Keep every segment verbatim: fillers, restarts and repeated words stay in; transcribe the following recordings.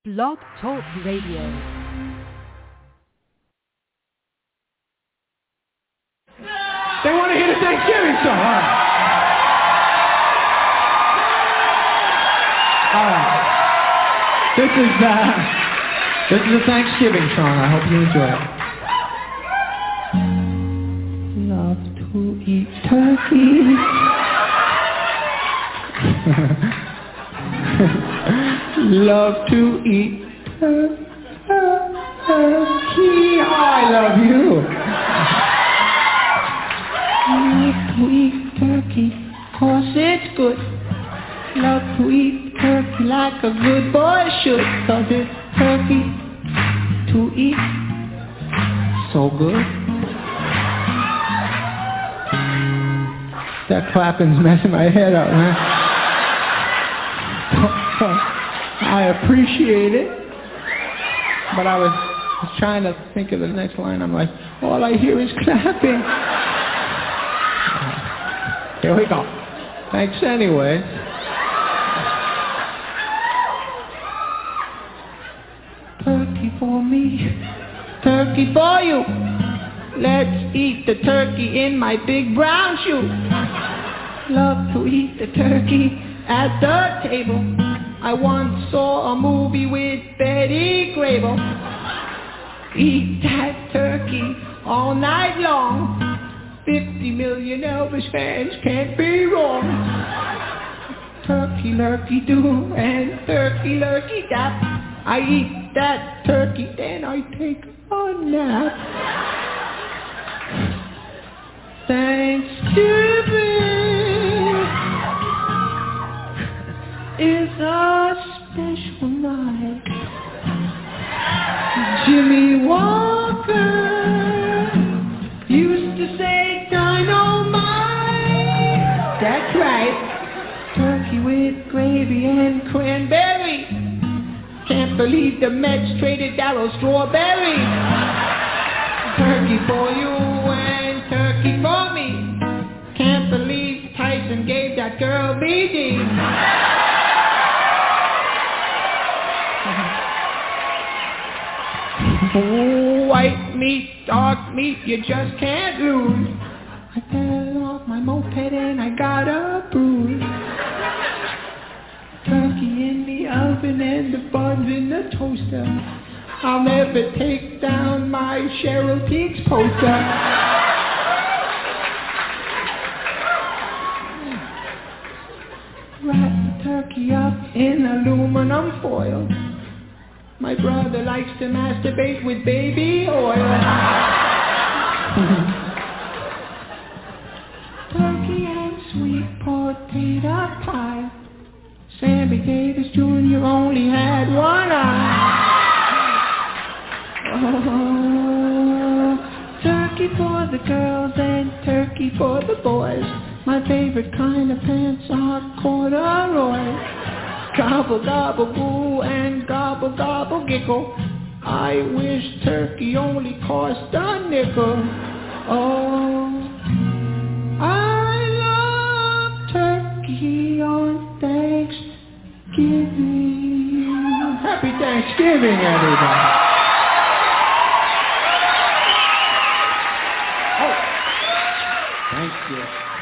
Blog Talk Radio. They want to hear the Thanksgiving song. All right. All right. This is uh, this is a Thanksgiving song. I hope you enjoy it. Love to eat turkey. Love to eat turkey. Oh, I love you. Love to eat turkey, 'cause it's good. Love to eat turkey like a good boy should, 'cause it's turkey to eat so good. That clapping's messing my head up, man. I appreciate it, but I was, was trying to think of the next line. I'm like, all I hear is clapping. Here we go. Thanks anyway. Turkey for me, turkey for you. Let's eat the turkey in my big brown shoe. Love to eat the turkey at the table. I once saw a movie with Betty Grable. Eat that turkey all night long. Fifty million Elvis fans can't be wrong. Turkey lurkey do and turkey lurkey dap. I eat that turkey, then I take a nap. Thanksgiving is a special night. Jimmy Walker used to say dynamite. That's right. Turkey with gravy and cranberry. Can't believe the Mets traded Darryl Strawberry. Turkey for you and turkey for me. Can't believe Tyson gave that girl B D. White meat, dark meat, you just can't lose. I fell off my moped and I got a bruise. Turkey in the oven and the buns in the toaster. I'll never take down my Cheryl Teagues poster. Wrap the turkey up in aluminum foil. My brother likes to masturbate with baby oil. Turkey and sweet potato pie. Sammy Davis Junior only had one eye. Oh, turkey for the girls and turkey for the boys. My favorite kind of pants are corduroy. Gobble, gobble, goo, and gobble, gobble, giggle. I wish turkey only cost a nickel. Oh, I love turkey on Thanksgiving. Happy Thanksgiving, everybody. Oh, thank you.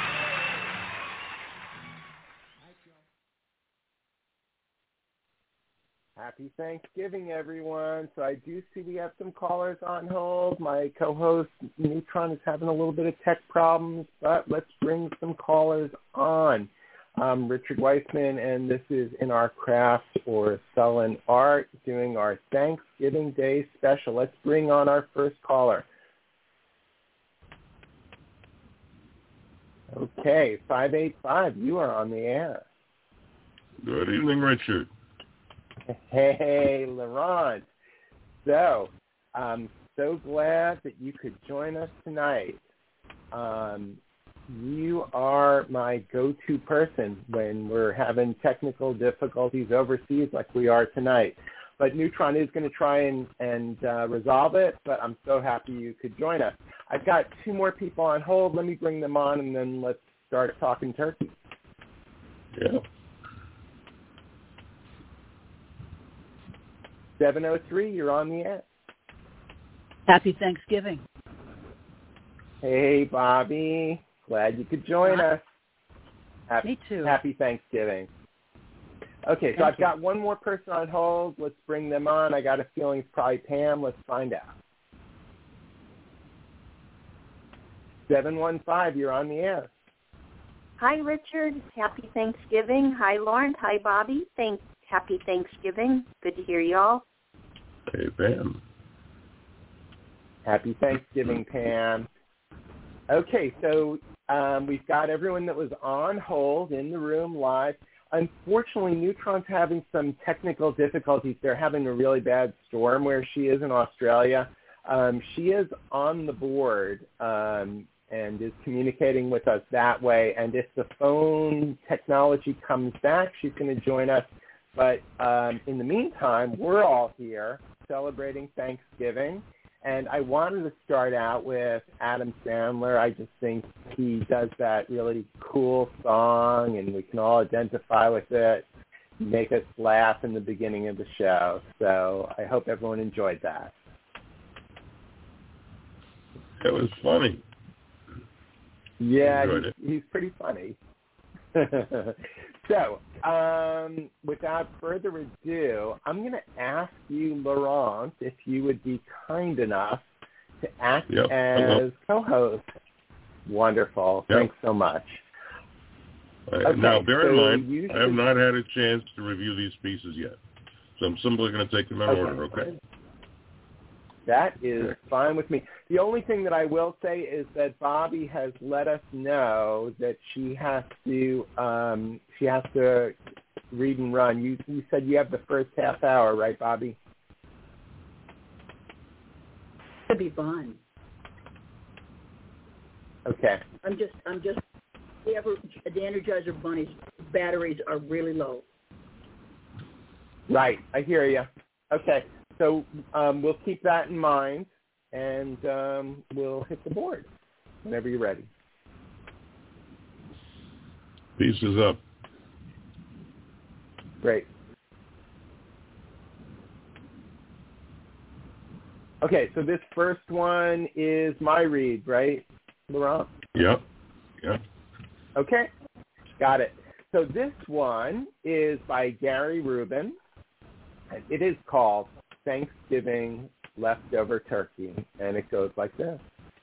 Happy Thanksgiving, everyone. So I do see we have some callers on hold. My co-host, Neutron, is having a little bit of tech problems, but let's bring some callers on. I'm Richard Weissman, and this is In Our Craft or Selling Art, doing our Thanksgiving Day special. Let's bring on our first caller. Okay, five eight five, you are on the air. Good evening, Richard. Hey, Laurent. So, I'm so glad that you could join us tonight. Um, you are my go-to person when we're having technical difficulties overseas like we are tonight. But Neutron is going to try and, and uh, resolve it, but I'm so happy you could join us. I've got two more people on hold. Let me bring them on, and then let's start talking turkey. Yeah. seven oh three, you're on the air. Happy Thanksgiving. Hey, Bobby. Glad you could join Hi. us. Happy, Me too. Happy Thanksgiving. Okay, so Thank I've you. got one more person on hold. Let's bring them on. I got a feeling it's probably Pam. Let's find out. seven one five, you're on the air. Hi, Richard. Happy Thanksgiving. Hi, Lawrence. Hi, Bobby. Thank, happy Thanksgiving. Good to hear y'all. Hey, Pam. Happy Thanksgiving, Pam. Okay, so um, we've got everyone that was on hold in the room live. Unfortunately, Neutron's having some technical difficulties. They're having a really bad storm where she is in Australia. Um, she is on the board um, and is communicating with us that way. And if the phone technology comes back, she's going to join us. But um, in the meantime, we're all here celebrating Thanksgiving. And I wanted to start out with Adam Sandler. I just think he does that really cool song, and we can all identify with it, make us laugh in the beginning of the show. So I hope everyone enjoyed that. It was funny. Yeah, Enjoyed he's, it. he's pretty funny. So, um, without further ado, I'm going to ask you, Laurent, if you would be kind enough to act Yep. as Hello. co-host. Wonderful. Yep. Thanks so much. Uh, Okay, now, bear so in mind, you I have should- not had a chance to review these pieces yet. So I'm simply going to take them in Okay. order, okay? That is fine with me. The only thing that I will say is that Bobby has let us know that she has to um, she has to read and run. You, you said you have the first half hour, right, Bobby? It'll be fine. Okay. I'm just, I'm just, the, ever, the Energizer Bunny's batteries are really low. Right. I hear you. Okay. So um, we'll keep that in mind, and um, we'll hit the board whenever you're ready. Pieces up. Great. Okay, so this first one is my read, right, Laurent? Yep. Yep. Okay, got it. So this one is by Gary Rubin, and it is called Thanksgiving Leftover Turkey, and it goes like this.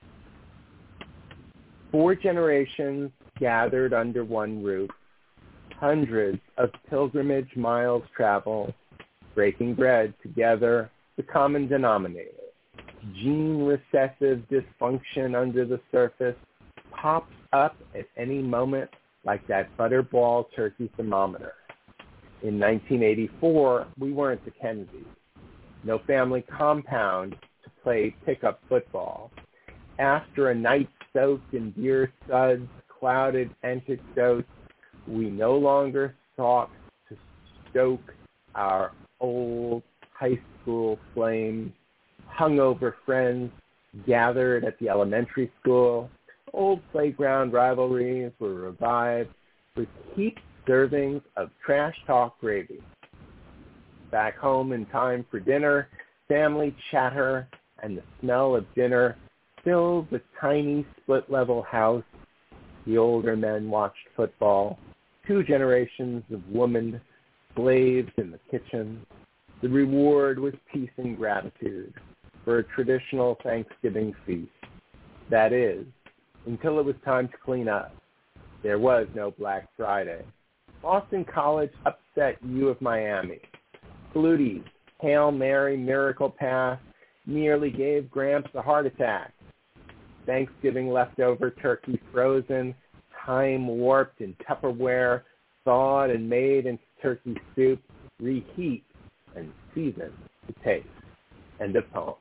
Four generations gathered under one roof, hundreds of pilgrimage miles traveled, breaking bread together, the common denominator. Gene recessive dysfunction under the surface pops up at any moment like that butterball turkey thermometer. In nineteen eighty-four, we weren't the Kennedys. No family compound to play pickup football. After a night soaked in beer suds, clouded anecdotes, we no longer sought to stoke our old high school flames. Hungover friends gathered at the elementary school. Old playground rivalries were revived with heaped servings of trash talk gravy. Back home in time for dinner, family chatter and the smell of dinner filled the tiny split-level house. The older men watched football. Two generations of women slaved in the kitchen. The reward was peace and gratitude for a traditional Thanksgiving feast. That is, until it was time to clean up. There was no Black Friday. Boston College upset U of Miami. Flutie's Hail Mary Miracle Pass nearly gave Gramps a heart attack. Thanksgiving leftover turkey frozen, time warped in Tupperware, thawed and made into turkey soup, reheat and season to taste. End of poem.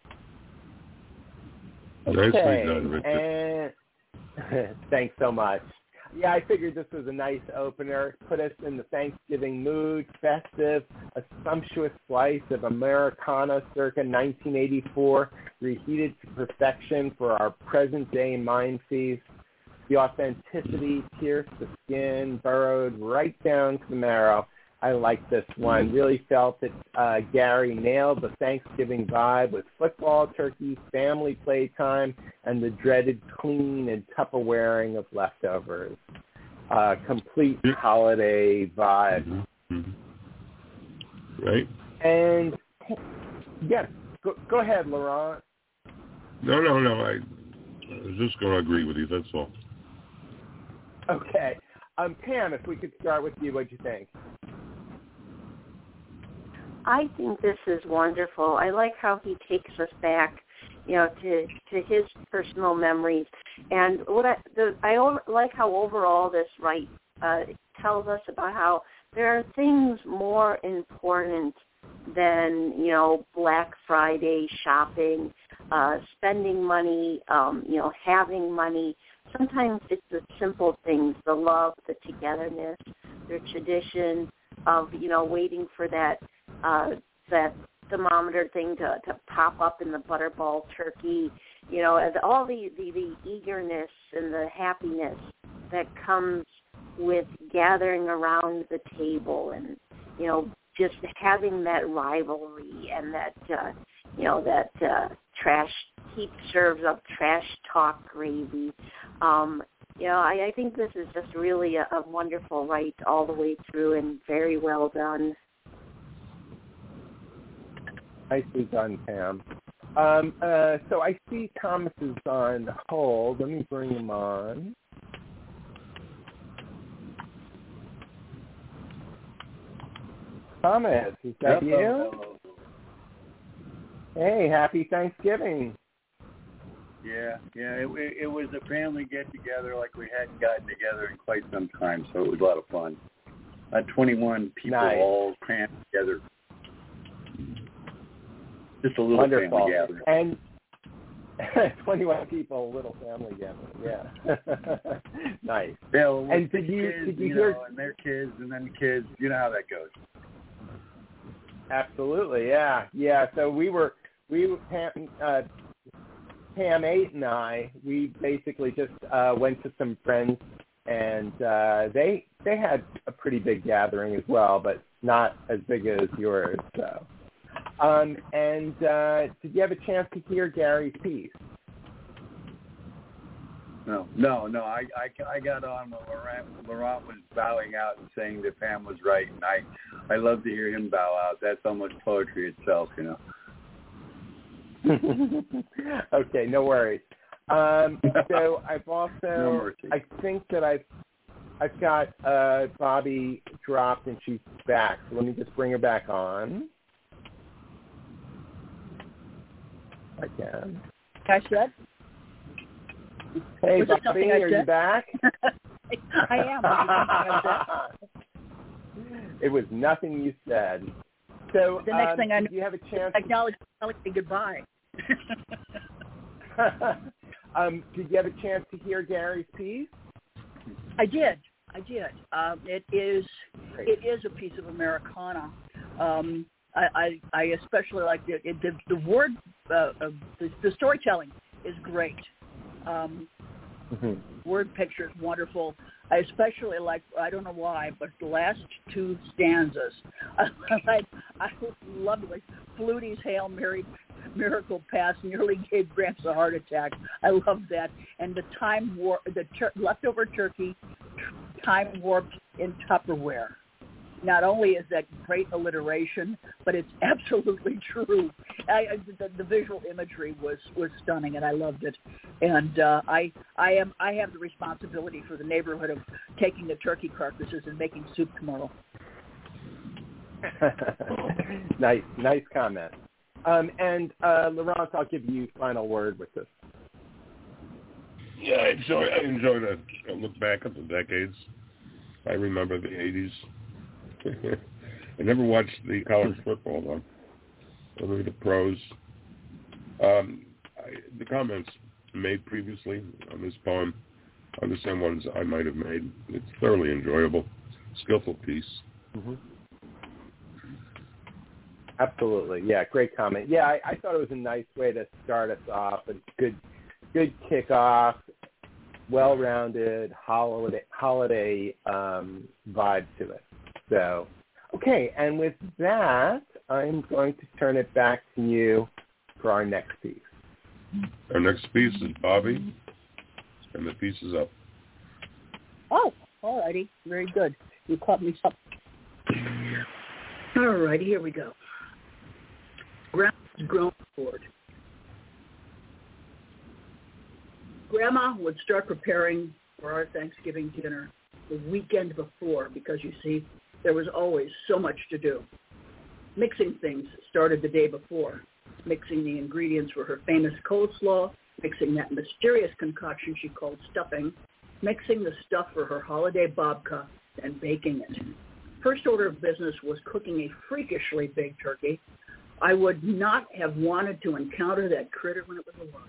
Nicely Okay, done, Richard. and thanks so much. Yeah, I figured this was a nice opener, put us in the Thanksgiving mood, festive, a sumptuous slice of Americana circa nineteen eighty-four, reheated to perfection for our present-day mind feast. The authenticity pierced the skin, burrowed right down to the marrow, I like this one. Really felt that uh, Gary nailed the Thanksgiving vibe with football, turkey, family playtime, and the dreaded cleaning and Tupperwaring of leftovers. Uh, complete holiday vibe. Mm-hmm. Right? And, yes, go, go ahead, Laurent. No, no, no. I, I was just going to agree with you. That's all. Okay. Um, Pam, if we could start with you, what'd you think? I think this is wonderful. I like how he takes us back, you know, to to his personal memories, and what I the, I like how overall this right uh, tells us about how there are things more important than, you know, Black Friday shopping, uh, spending money, um, you know, having money. Sometimes it's the simple things, the love, the togetherness, the tradition of, you know, waiting for that uh, that thermometer thing to, to pop up in the Butterball turkey, you know, and all the, the, the eagerness and the happiness that comes with gathering around the table and, you know, just having that rivalry and that, uh, you know, that uh, trash, he serves up trash talk gravy. Um, you know, I, I think this is just really a, a wonderful rite all the way through and very well done. Nicely done, Pam. Um, uh, so I see Thomas is on hold. Let me bring him on. Thomas, is that Hello. you? Hello. Hey, happy Thanksgiving. Yeah, yeah. It, it, it was a family get-together like we hadn't gotten together in quite some time, so it was a lot of fun. Uh, twenty-one people Nice. all crammed together. Just a little Wonderful. family gathering. And twenty-one people, little family gathering. Yeah. Nice. Yeah, well, And the did you kids, did you, you hear? know, and their kids, and then kids. You know how that goes. Absolutely, yeah, yeah. So we were we were, Pam, uh, Pam eight and I. We basically just uh, went to some friends, and uh, they they had a pretty big gathering as well, but not as big as yours. So, um, and uh, did you have a chance to hear Gary's piece? No, no, no. I, I, I got on when Laurent, Laurent was bowing out and saying that Pam was right, and I, I love to hear him bow out. That's almost poetry itself, you know. Okay, no worries. Um, so I've also, No mercy. I think that I've, I've got uh, Bobby dropped and she's back. So let me just bring her back on. I can. I said. Hey, Was it Bobby, something I are you said? back? I am. Was it something I said? It was nothing you said. So The next um, thing I did you have a chance? Acknowledge telling me goodbye. um, did you have a chance to hear Gary's piece? I did. I did. Um, it is. Great. It is a piece of Americana. Um, I, I, I especially like the the, the word. Uh, uh, the, the storytelling is great. Um, Mm-hmm. Word picture is wonderful. I especially like, I don't know why, but the last two stanzas. I, I love it. Like Flutie's Hail Mary miracle pass nearly gave Gramps a heart attack. I love that. And the time warp, the tur- leftover turkey, time warped in Tupperware. Not only is that great alliteration, but it's absolutely true. I, I, the, the visual imagery was, was stunning, and I loved it. And uh, I I am I have the responsibility for the neighborhood of taking the turkey carcasses and making soup tomorrow. nice, nice comment. Um, and uh, Laurent, I'll give you final word with this. Yeah, I enjoy. I enjoy to look back at the decades. I remember the eighties. I never watched the college football though. Only the pros. Um, I, the comments made previously on this poem are the same ones I might have made. It's thoroughly enjoyable, skillful piece. Mm-hmm. Absolutely, yeah, great comment. Yeah, I, I thought it was a nice way to start us off. A good, good kickoff, well-rounded holiday holiday um, vibe to it. So, Okay, and with that, I'm going to turn it back to you for our next piece. Our next piece is Bobby, and the piece is up. Oh, all righty. Very good. You caught me up. All righty, here we go. Grandma's grown board. Grandma would start preparing for our Thanksgiving dinner the weekend before because, you see, there was always so much to do. Mixing things started the day before, mixing the ingredients for her famous coleslaw, mixing that mysterious concoction she called stuffing, mixing the stuff for her holiday babka, and baking it. First order of business was cooking a freakishly big turkey. I would not have wanted to encounter that critter when it was alive.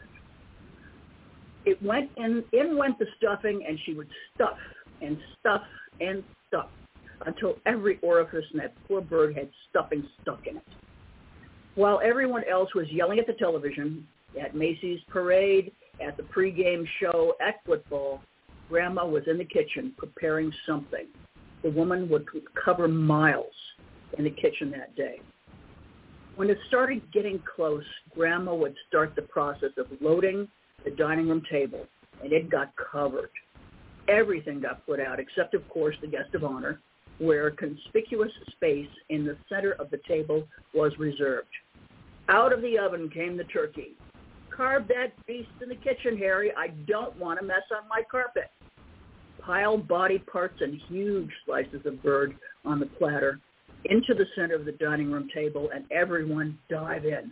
It went in, in went the stuffing, and she would stuff and stuff and stuff until every orifice in that poor bird had stuffing stuck in it. While everyone else was yelling at the television, at Macy's parade, at the pregame show, at football, Grandma was in the kitchen preparing something. The woman would cover miles in the kitchen that day. When it started getting close, Grandma would start the process of loading the dining room table, and it got covered. Everything got put out except, of course, the guest of honor, where a conspicuous space in the center of the table was reserved. Out of the oven came the turkey. Carve that beast in the kitchen, Harry. I don't want to mess on my carpet. Pile body parts and huge slices of bird on the platter into the center of the dining room table, and everyone dive in.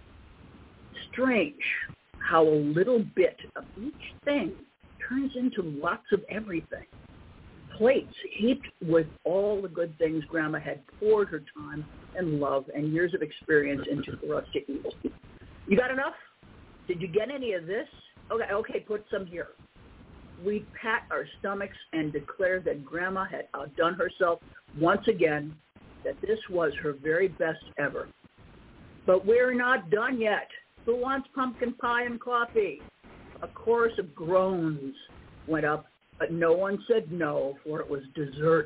Strange how a little bit of each thing turns into lots of everything. Plates heaped with all the good things Grandma had poured her time and love and years of experience into for us to eat. You got enough? Did you get any of this? Okay, okay, put some here. We pat our stomachs and declare that Grandma had outdone herself once again, that this was her very best ever. But we're not done yet. Who wants pumpkin pie and coffee? A chorus of groans went up, but no one said no, for it was dessert.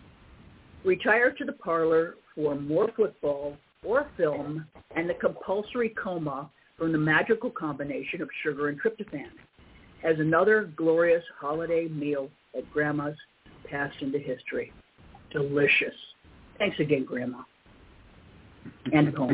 Retire to the parlor for more football or film and the compulsory coma from the magical combination of sugar and tryptophan, as another glorious holiday meal at Grandma's passed into history. Delicious. Thanks again, Grandma. And home.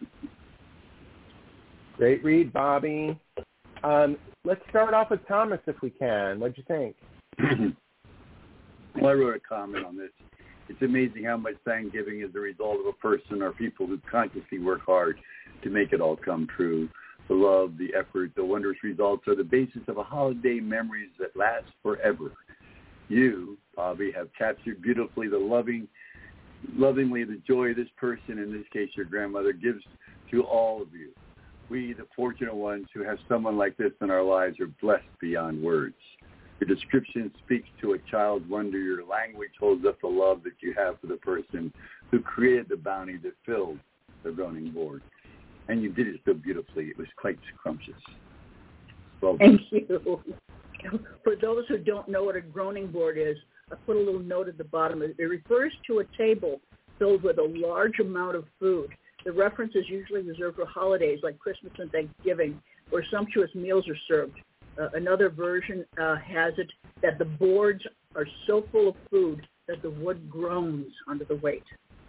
Great read, Bobby. Um, let's start off with Thomas, if we can. What'd you think? Well, I wrote a comment on this. It's amazing how much Thanksgiving is the result of a person or people who consciously work hard to make it all come true. The love, the effort, the wondrous results are the basis of a holiday memories that last forever. You, Bobby, have captured beautifully the loving, lovingly the joy this person, in this case your grandmother, gives to all of you. We, the fortunate ones who have someone like this in our lives, are blessed beyond words. Your description speaks to a child's wonder. Your language holds up the love that you have for the person who created the bounty that filled the groaning board. And you did it so beautifully. It was quite scrumptious. Well done. Thank you. For those who don't know what a groaning board is, I put a little note at the bottom. It refers to a table filled with a large amount of food. The reference is usually reserved for holidays like Christmas and Thanksgiving, where sumptuous meals are served. Uh, another version uh, has it that the boards are so full of food that the wood groans under the weight.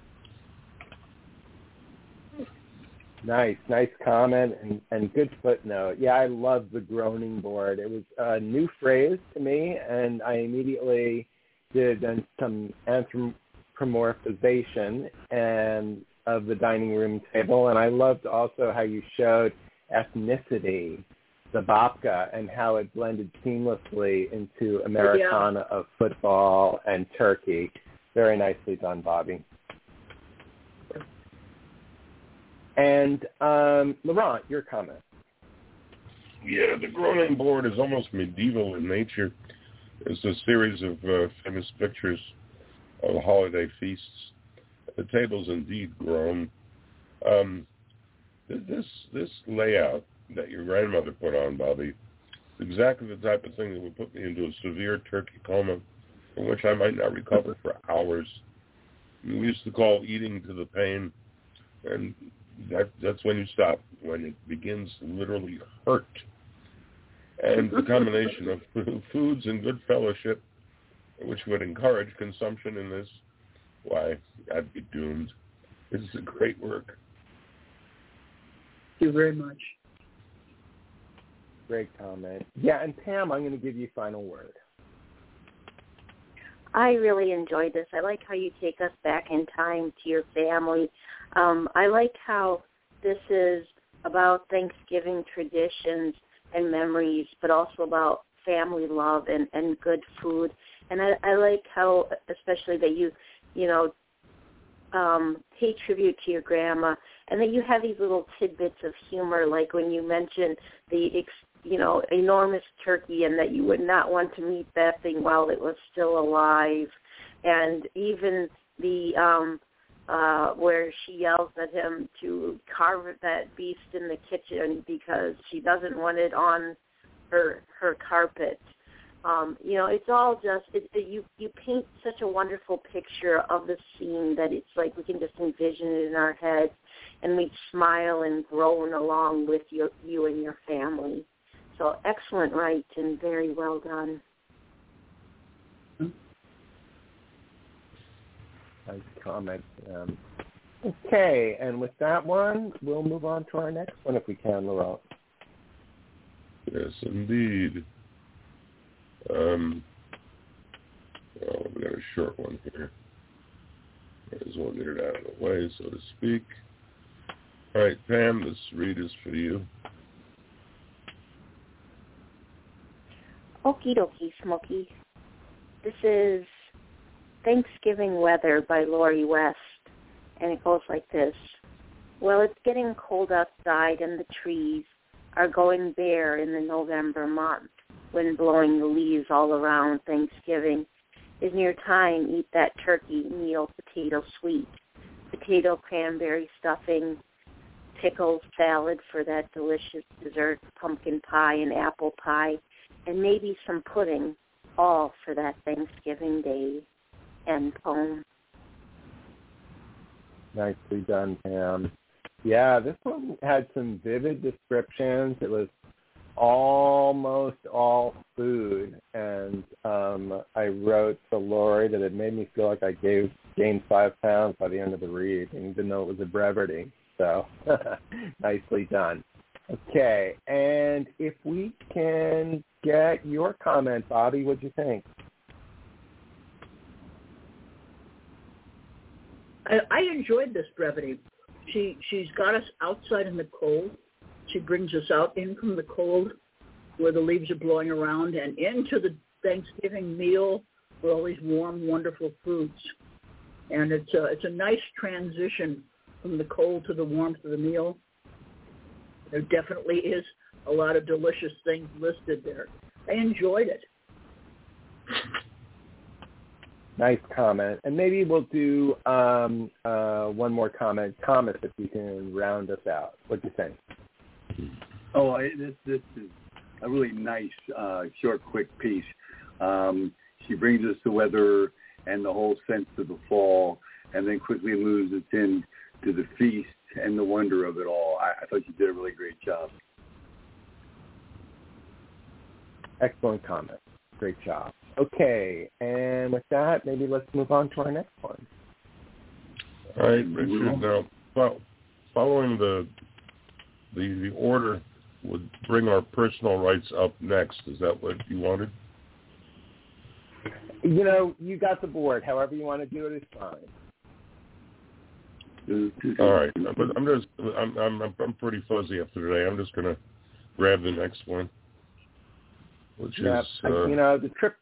Nice, nice comment and, and good footnote. Yeah, I love the groaning board. It was a new phrase to me, and I immediately did some anthropomorphization and of the dining room table, and I loved also how you showed ethnicity, the babka, and how it blended seamlessly into Americana yeah. of football and turkey. Very nicely done, Bobby. And um, Laurent, your comment. Yeah, the groaning board is almost medieval in nature. It's a series of uh, famous pictures of holiday feasts. The tables indeed groan. Um, this this layout that your grandmother put on, Bobby, is exactly the type of thing that would put me into a severe turkey coma from which I might not recover for hours. we used to call eating to the pain, and that that's when you stop, when it begins to literally hurt. And the combination of foods and good fellowship, which would encourage consumption in this, why, I'd be doomed. This is a great work. Thank you very much. Great comment. Yeah, and Pam, I'm going to give you final word. I really enjoyed this. I like how you take us back in time to your family. Um, I like how this is about Thanksgiving traditions and memories, but also about family love and, and good food. And I, I like how, especially that you, you know, um, pay tribute to your grandma, and that you have these little tidbits of humor, like when you mentioned the, you know, enormous turkey, and that you would not want to meet that thing while it was still alive, and even the um, uh, where she yells at him to carve that beast in the kitchen because she doesn't want it on her her carpet. Um, you know, it's all just, it, it, you you paint such a wonderful picture of the scene that it's like we can just envision it in our heads, and we smile and groan along with your, you and your family. So excellent write and very well done. Nice comment. Um, okay, and with that one, we'll move on to our next one if we can, Laurent. Yes, indeed. Um, well, we got a short one here. Might as well get it out of the way, so to speak. All right, Pam, this read is for you. Okie dokie, Smokey. This is Thanksgiving Weather by Lori West, and it goes like this. Well, it's getting cold outside, and the trees are going bare in the November month. Wind blowing the leaves all around Thanksgiving. Is near time, eat that turkey, meal, potato sweet, potato cranberry stuffing, pickles, salad for that delicious dessert, pumpkin pie and apple pie, and maybe some pudding, all for that Thanksgiving Day. End poem. Nicely done, Pam. Yeah, this one had some vivid descriptions. It was almost all food, and um, I wrote to Lori that it made me feel like I gave, gained five pounds by the end of the read, even though it was a brevity. So nicely done. Okay, and if we can get your comment, Bobby, what'd you think? I, I enjoyed this brevity. She she's got us outside in the cold. She brings us out in from the cold where the leaves are blowing around and into the Thanksgiving meal with all these warm, wonderful foods. And it's a, it's a nice transition from the cold to the warmth of the meal. There definitely is a lot of delicious things listed there. I enjoyed it. Nice comment. And maybe we'll do um, uh, one more comment. Thomas, if you can round us out. What do you think? Oh, I, this, this is a really nice, uh, short, quick piece. Um, she brings us the weather and the whole sense of the fall, and then quickly moves us in to the feast and the wonder of it all. I, I thought you did a really great job. Excellent comment. Great job. Okay, and with that, maybe let's move on to our next one. All right, Richard. Now, well, following the the the order would bring our personal rights up next. Is that what you wanted? You know, you got the board. However you want to do it is fine. All right, but I'm just I'm I'm I'm pretty fuzzy after today. I'm just gonna grab the next one, which yeah, is uh, you know the trip.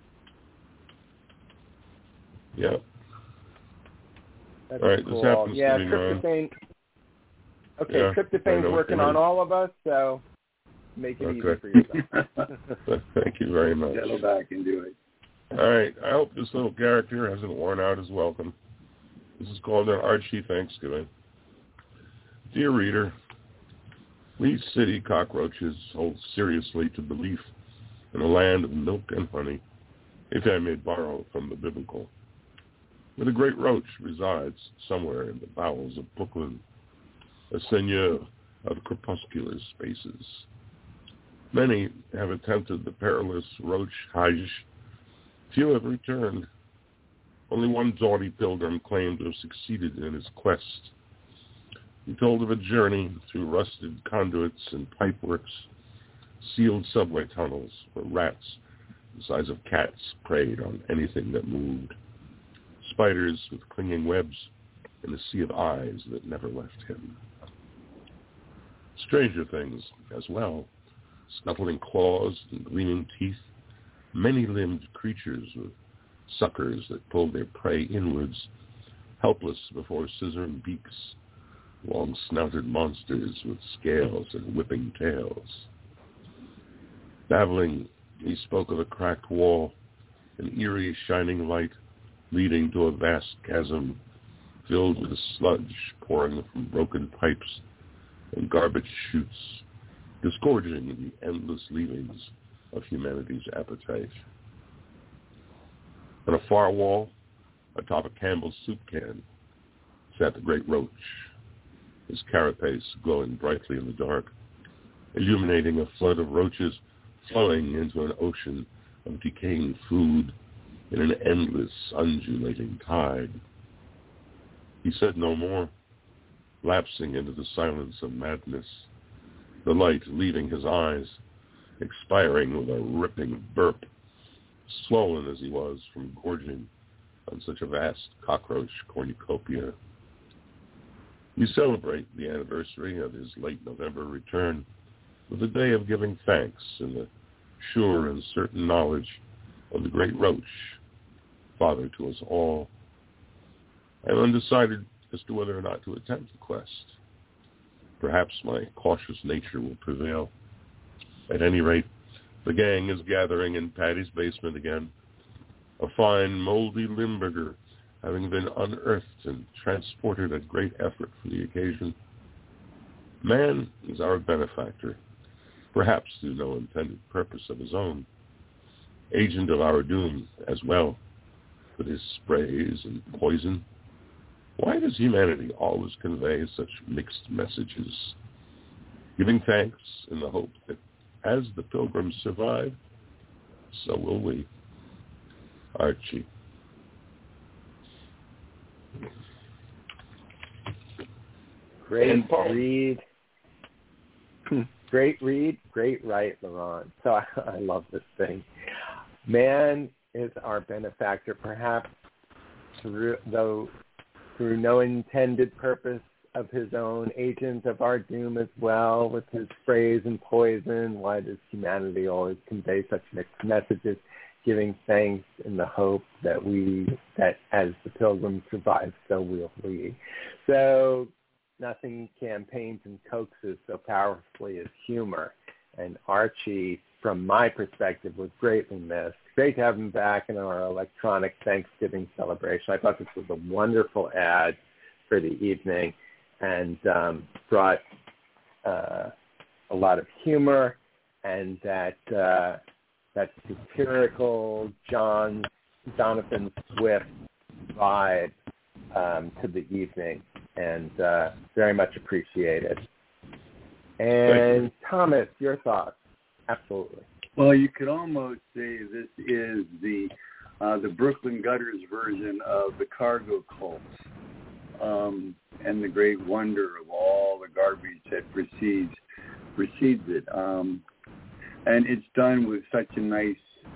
Yeah. That's all right, cool. this happens yeah, to be tryptophan. Okay, yeah, tryptophan's working on all of us, so make it okay. easy for yourself. Thank you very much. Settle back and do it. All right, I hope this little character hasn't worn out his welcome. This is called an Archie Thanksgiving. Dear reader, we city cockroaches hold seriously to belief in a land of milk and honey, if I may borrow from the biblical. where the great roach resides somewhere in the bowels of Brooklyn, a seigneur of crepuscular spaces. Many have attempted the perilous roach hajj. Few have returned. Only one doughty pilgrim claimed to have succeeded in his quest. He told of a journey through rusted conduits and pipeworks, sealed subway tunnels where rats the size of cats preyed on anything that moved, spiders with clinging webs, and a sea of eyes that never left him. Stranger things as well, snuffling claws and gleaming teeth, many-limbed creatures with suckers that pulled their prey inwards, helpless before scissoring beaks, long-snouted monsters with scales and whipping tails. Babbling, he spoke of a cracked wall, an eerie shining light leading to a vast chasm filled with sludge pouring from broken pipes and garbage chutes, disgorging the endless leavings of humanity's appetite. On a far wall, atop a Campbell's soup can, sat the great roach, his carapace glowing brightly in the dark, illuminating a flood of roaches flowing into an ocean of decaying food in an endless, undulating tide. He said no more, lapsing into the silence of madness, the light leaving his eyes, expiring with a ripping burp, swollen as he was from gorging on such a vast cockroach cornucopia. We celebrate the anniversary of his late November return with a day of giving thanks in the sure and certain knowledge of the great roach, father to us all. I am undecided as to whether or not to attempt the quest. Perhaps my cautious nature will prevail. At any rate, the gang is gathering in Patty's basement again, a fine, moldy Limburger having been unearthed and transported at great effort for the occasion. Man is our benefactor, perhaps through no intended purpose of his own, agent of our doom as well, with his sprays and poison. Why does humanity always convey such mixed messages? Giving thanks in the hope that as the pilgrims survive, so will we. Archie. Great read. Great read, great write, Laurent. So I, I love this thing. Man is our benefactor, perhaps through, though through no intended purpose of his own, agent of our doom as well, with his sprays and poison. Why does humanity always convey such mixed messages? Giving thanks in the hope that we, that as the pilgrims survive, so will we. So nothing campaigns and coaxes so powerfully as humor. And Archie, from my perspective, was greatly missed. Great to have him back in our electronic Thanksgiving celebration. I thought this was a wonderful ad for the evening and um, brought uh, a lot of humor and that uh, that satirical John Jonathan Swift vibe um, to the evening, and uh, very much appreciated. And Thomas, your thoughts? Absolutely. Well, you could almost say this is the uh, the Brooklyn Gutters version of the Cargo Cult, um, and the great wonder of all the garbage that precedes precedes it. Um, and it's done with such a nice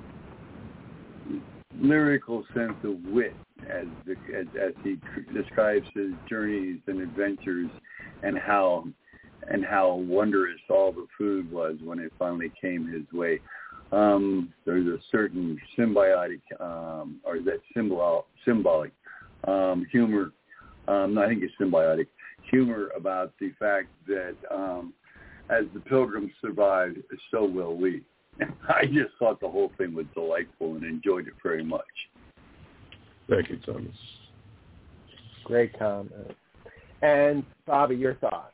lyrical sense of wit, as the, as, as he describes his journeys and adventures, and how and how wondrous all the food was when it finally came his way. Um, there's a certain symbiotic, um, or is that symbol, symbolic um, humor, um, I think it's symbiotic, humor about the fact that um, as the pilgrims survived, so will we. I just thought the whole thing was delightful and enjoyed it very much. Thank you, Thomas. Great comment. And Bobby, your thoughts?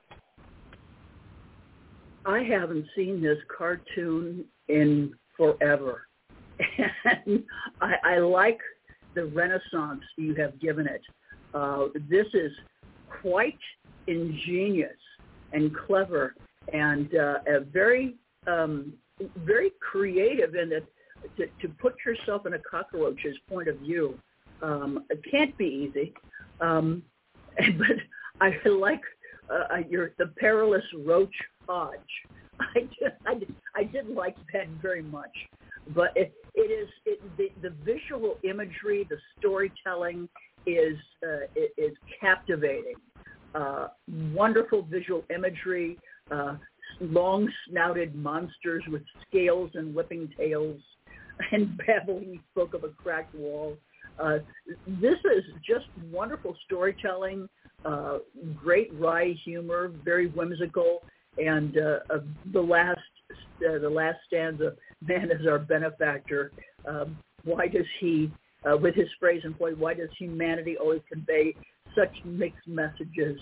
I haven't seen this cartoon in forever. And I, I like the renaissance you have given it. Uh, this is quite ingenious and clever and uh, a very, um, very creative in that to, to put yourself in a cockroach's point of view. Um, it can't be easy, um, but I like uh, your the perilous roach Hodge. I did, I did, I did like that very much, but it, it is it, the, the visual imagery, the storytelling is uh, it, is captivating. Uh, wonderful visual imagery, uh, long-snouted monsters with scales and whipping tails, and babbling folk of a cracked wall. Uh, this is just wonderful storytelling, uh, great wry humor, very whimsical, and uh, uh, the last uh, the last stanza, man is our benefactor. Um, why does he, uh, with his phrase employed, why does humanity always convey such mixed messages?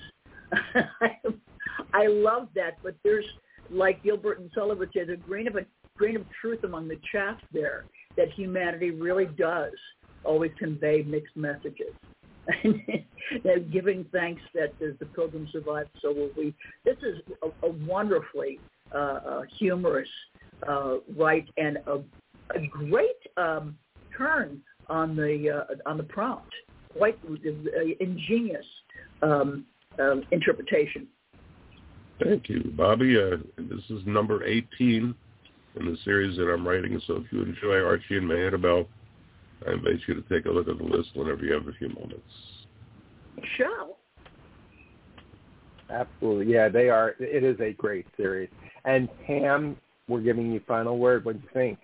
I love that, but there's, like Gilbert and Sullivan said, a grain of a grain of truth among the chaff there, that humanity really does always convey mixed messages. And giving thanks that as the Pilgrim survived, so will we. This is a, a wonderfully uh, uh, humorous uh, right and a, a great um, turn on the uh, on the prompt. Quite uh, ingenious um, uh, interpretation. Thank you, Bobby. Uh, this is number eighteen in the series that I'm writing, so if you enjoy Archie and Mehetabel, I invite you to take a look at the list whenever you have a few moments. Shall. Absolutely. Yeah, they are. It is a great series. And Pam, we're giving you final word. What do you think?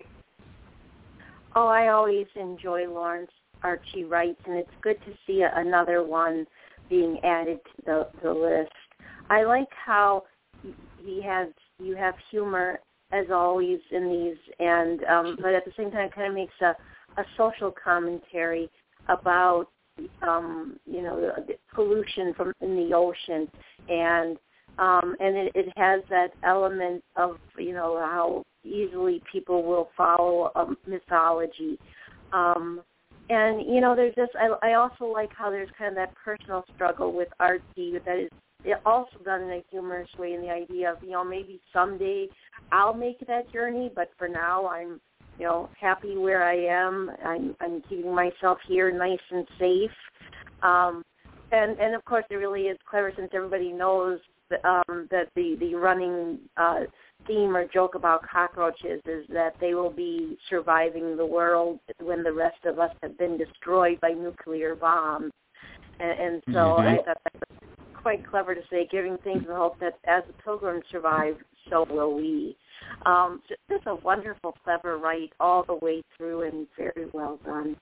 Oh, I always enjoy Lawrence Archie writes, and it's good to see another one being added to the, the list. I like how he has you have humor as always in these, and um, but at the same time, it kind of makes a, a social commentary about um, you know the, the pollution from in the ocean, and um, and it, it has that element of you know how easily people will follow a mythology. Um, and, you know, there's just, I, I also like how there's kind of that personal struggle with Archie that is also done in a humorous way, in the idea of, you know, maybe someday I'll make that journey, but for now I'm, you know, happy where I am. I'm, I'm keeping myself here nice and safe. Um, and, and, of course, it really is clever since everybody knows that, um, that the, the running uh, theme or joke about cockroaches is that they will be surviving the world when the rest of us have been destroyed by nuclear bombs. And, and so mm-hmm. I thought that was quite clever to say, giving things the hope that as the Pilgrims survive, so will we. Um, just a wonderful, clever write all the way through and very well done.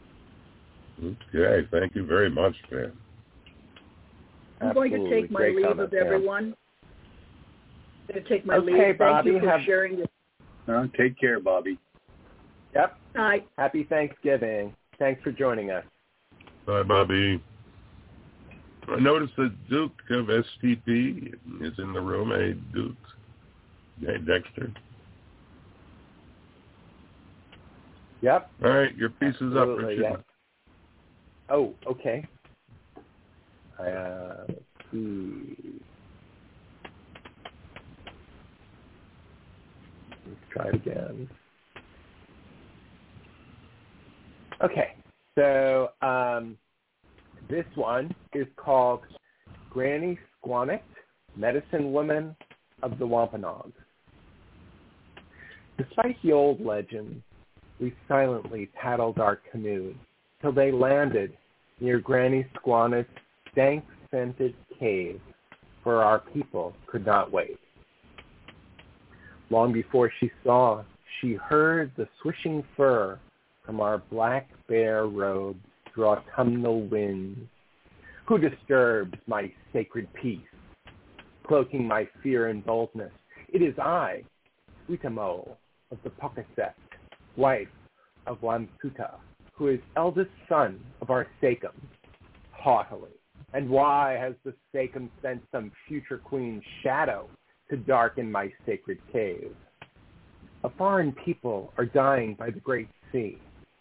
Okay, thank you very much, man. I'm Absolutely. going to take my Great leave comment, of everyone. I'm going to take my okay, leave. Thank Bobby, you for have... sharing this. Uh, take care, Bobby. Yep. Bye. Happy Thanksgiving. Thanks for joining us. Bye, Bobby. I noticed that Duke of S T P is in the room. Hey, Duke. Hey, Dexter. Yep. All right, your piece is up, Richard. Yep. Oh, okay. Uh, let's see. Let's try it again. Okay, so um, this one is called Granny Squanicht, Medicine Woman of the Wampanoag. Despite the old legend, we silently paddled our canoe till they landed near Granny Squanicht's dank-scented cave, for our people could not wait. Long before she saw, she heard the swishing fur from our black bear robes through autumnal winds. Who disturbs my sacred peace, cloaking my fear and boldness? It is I, Uitamo of the Pokasek, wife of Wamsuta, who is eldest son of our Sachem, haughtily. And why has the Sachem sent some future queen's shadow to darken my sacred cave? A foreign people are dying by the great sea,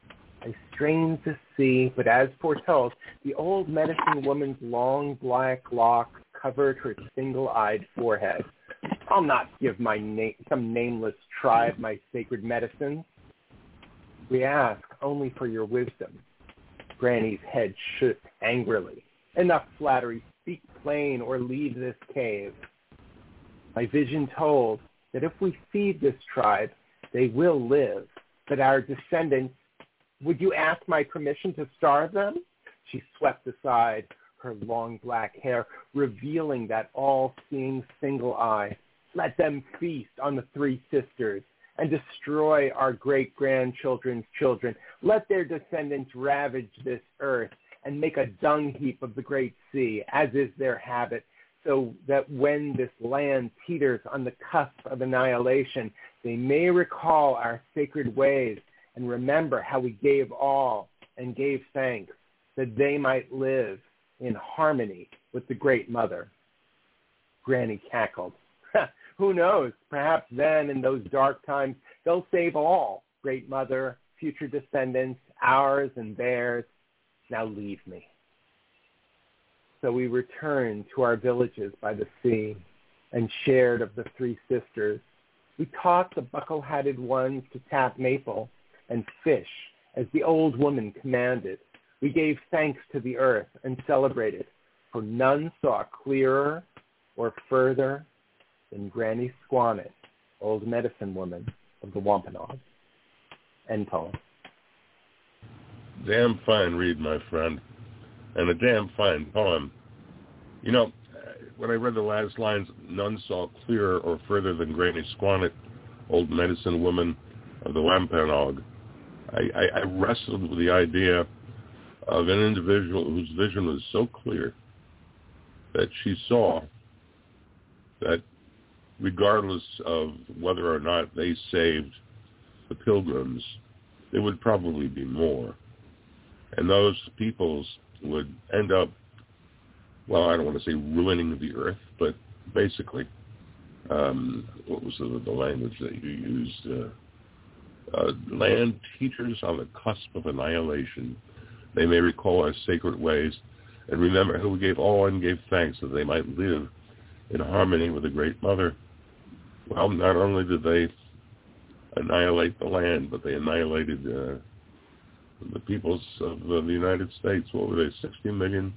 I strained to see, but as foretold, the old medicine woman's long black locks covered her single-eyed forehead. I'll not give my na- some nameless tribe my sacred medicines. We ask only for your wisdom. Granny's head shook angrily. Enough flattery, speak plain or leave this cave. My vision told that if we feed this tribe, they will live, but our descendants, would you ask my permission to starve them? She swept aside her long black hair, revealing that all-seeing single eye. Let them feast on the three sisters and destroy our great-grandchildren's children. Let their descendants ravage this earth and make a dung heap of the great sea, as is their habit, so that when this land teeters on the cusp of annihilation, they may recall our sacred ways and remember how we gave all and gave thanks, that they might live in harmony with the Great Mother. Granny cackled. Who knows? Perhaps then, in those dark times, they'll save all. Great Mother, future descendants, ours and theirs. Now leave me. So we returned to our villages by the sea and shared of the three sisters. We taught the buckle-hatted ones to tap maple and fish as the old woman commanded. We gave thanks to the earth and celebrated, for none saw clearer or further than Granny Squannet, old medicine woman of the Wampanoag. End poem. Damn fine read, my friend, and a damn fine poem. You know, when I read the last lines, none saw clearer or further than Granny Squannet, old medicine woman of the Wampanoag, I, I, I wrestled with the idea of an individual whose vision was so clear that she saw that regardless of whether or not they saved the pilgrims, there would probably be more. And those peoples would end up, well, I don't want to say ruining the earth, but basically, um, what was the, the language that you used? Uh, uh, land teachers on the cusp of annihilation. They may recall our sacred ways and remember how we gave all and gave thanks that they might live in harmony with the Great Mother. Well, not only did they annihilate the land, but they annihilated uh, the peoples of uh, the United States. What were they, sixty million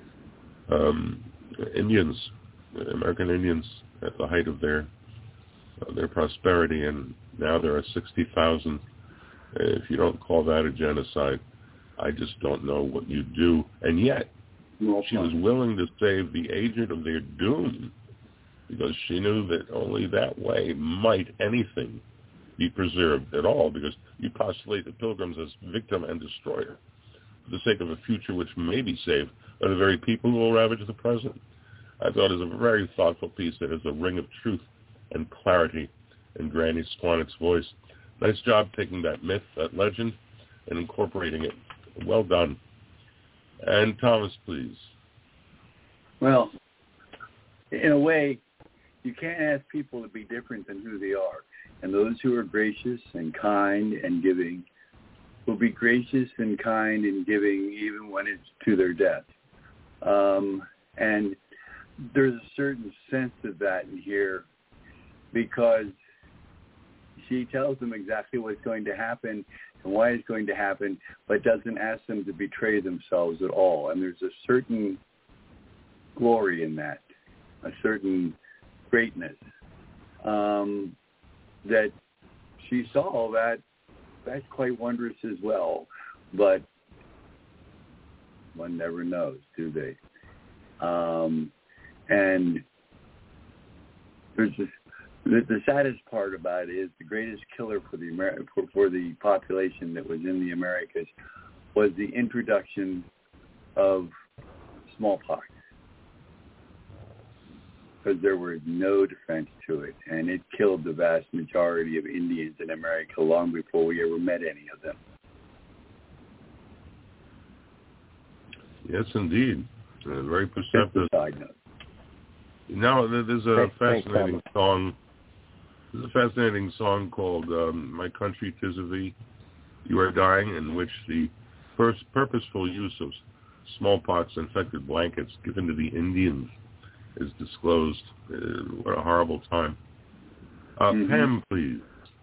um, Indians, American Indians at the height of their uh, their prosperity, and now there are sixty thousand. If you don't call that a genocide, I just don't know what you do. And yet, she was willing to save the agent of their doom because she knew that only that way might anything be preserved at all, because you postulate the pilgrims as victim and destroyer for the sake of a future which may be saved by the very people who will ravage the present. I thought it was a very thoughtful piece that has a ring of truth and clarity in Granny Squannet's voice. Nice job taking that myth, that legend, and incorporating it. Well done. And Thomas, please. Well, in a way, you can't ask people to be different than who they are. And those who are gracious and kind and giving will be gracious and kind and giving even when it's to their death. Um, and there's a certain sense of that in here because she tells them exactly what's going to happen and why it's going to happen, but doesn't ask them to betray themselves at all. And there's a certain glory in that, a certain greatness. Um, that she saw all that, that's quite wondrous as well. But one never knows, do they? Um, and there's this, the, the saddest part about it is the greatest killer for the Amer- for, for the population that was in the Americas was the introduction of smallpox, because there was no defense to it, and it killed the vast majority of Indians in America long before we ever met any of them. Yes, indeed. Uh, very perceptive. Side note. Now, there's a Thanks, fascinating thanks, song. There's a fascinating song called um, "My Country 'Tis of Thee," You Are Dying, in which the first purposeful use of smallpox-infected blankets given to the Indians is disclosed. Uh, what a horrible time. Uh, mm-hmm. Pam, please.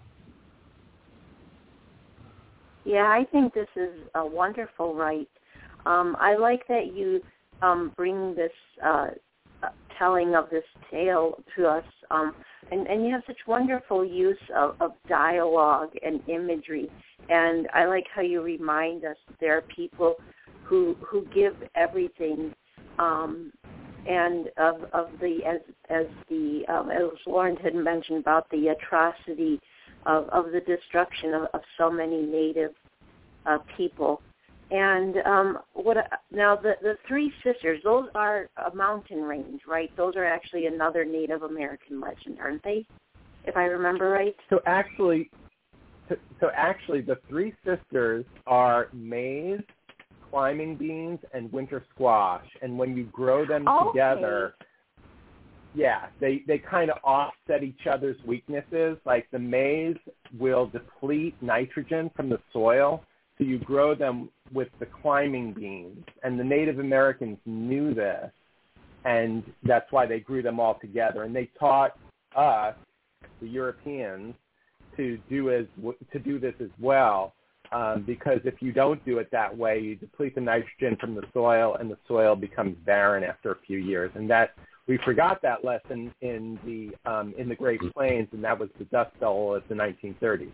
Yeah, I think this is a wonderful right. Um, I like that you um, bring this uh, telling of this tale to us, um, and, and you have such wonderful use of, of dialogue and imagery. And I like how you remind us that there are people who who give everything, um, and of of the as as the um, as Lauren had mentioned about the atrocity of, of the destruction of, of so many Native uh, people. And um, what now the the Three Sisters, those are a mountain range, right? Those are actually another Native American legend, aren't they? If I remember right. So actually, so, so actually, the Three Sisters are maize, climbing beans, and winter squash. And when you grow them okay. together, yeah, they they kind of offset each other's weaknesses. Like the maize will deplete nitrogen from the soil, so you grow them with the climbing beans. And the Native Americans knew this, and that's why they grew them all together. And they taught us, the Europeans, to do as to do this as well, um, because if you don't do it that way, you deplete the nitrogen from the soil, and the soil becomes barren after a few years. And that we forgot that lesson in the um, in the Great Plains, and that was the Dust Bowl of the nineteen thirties.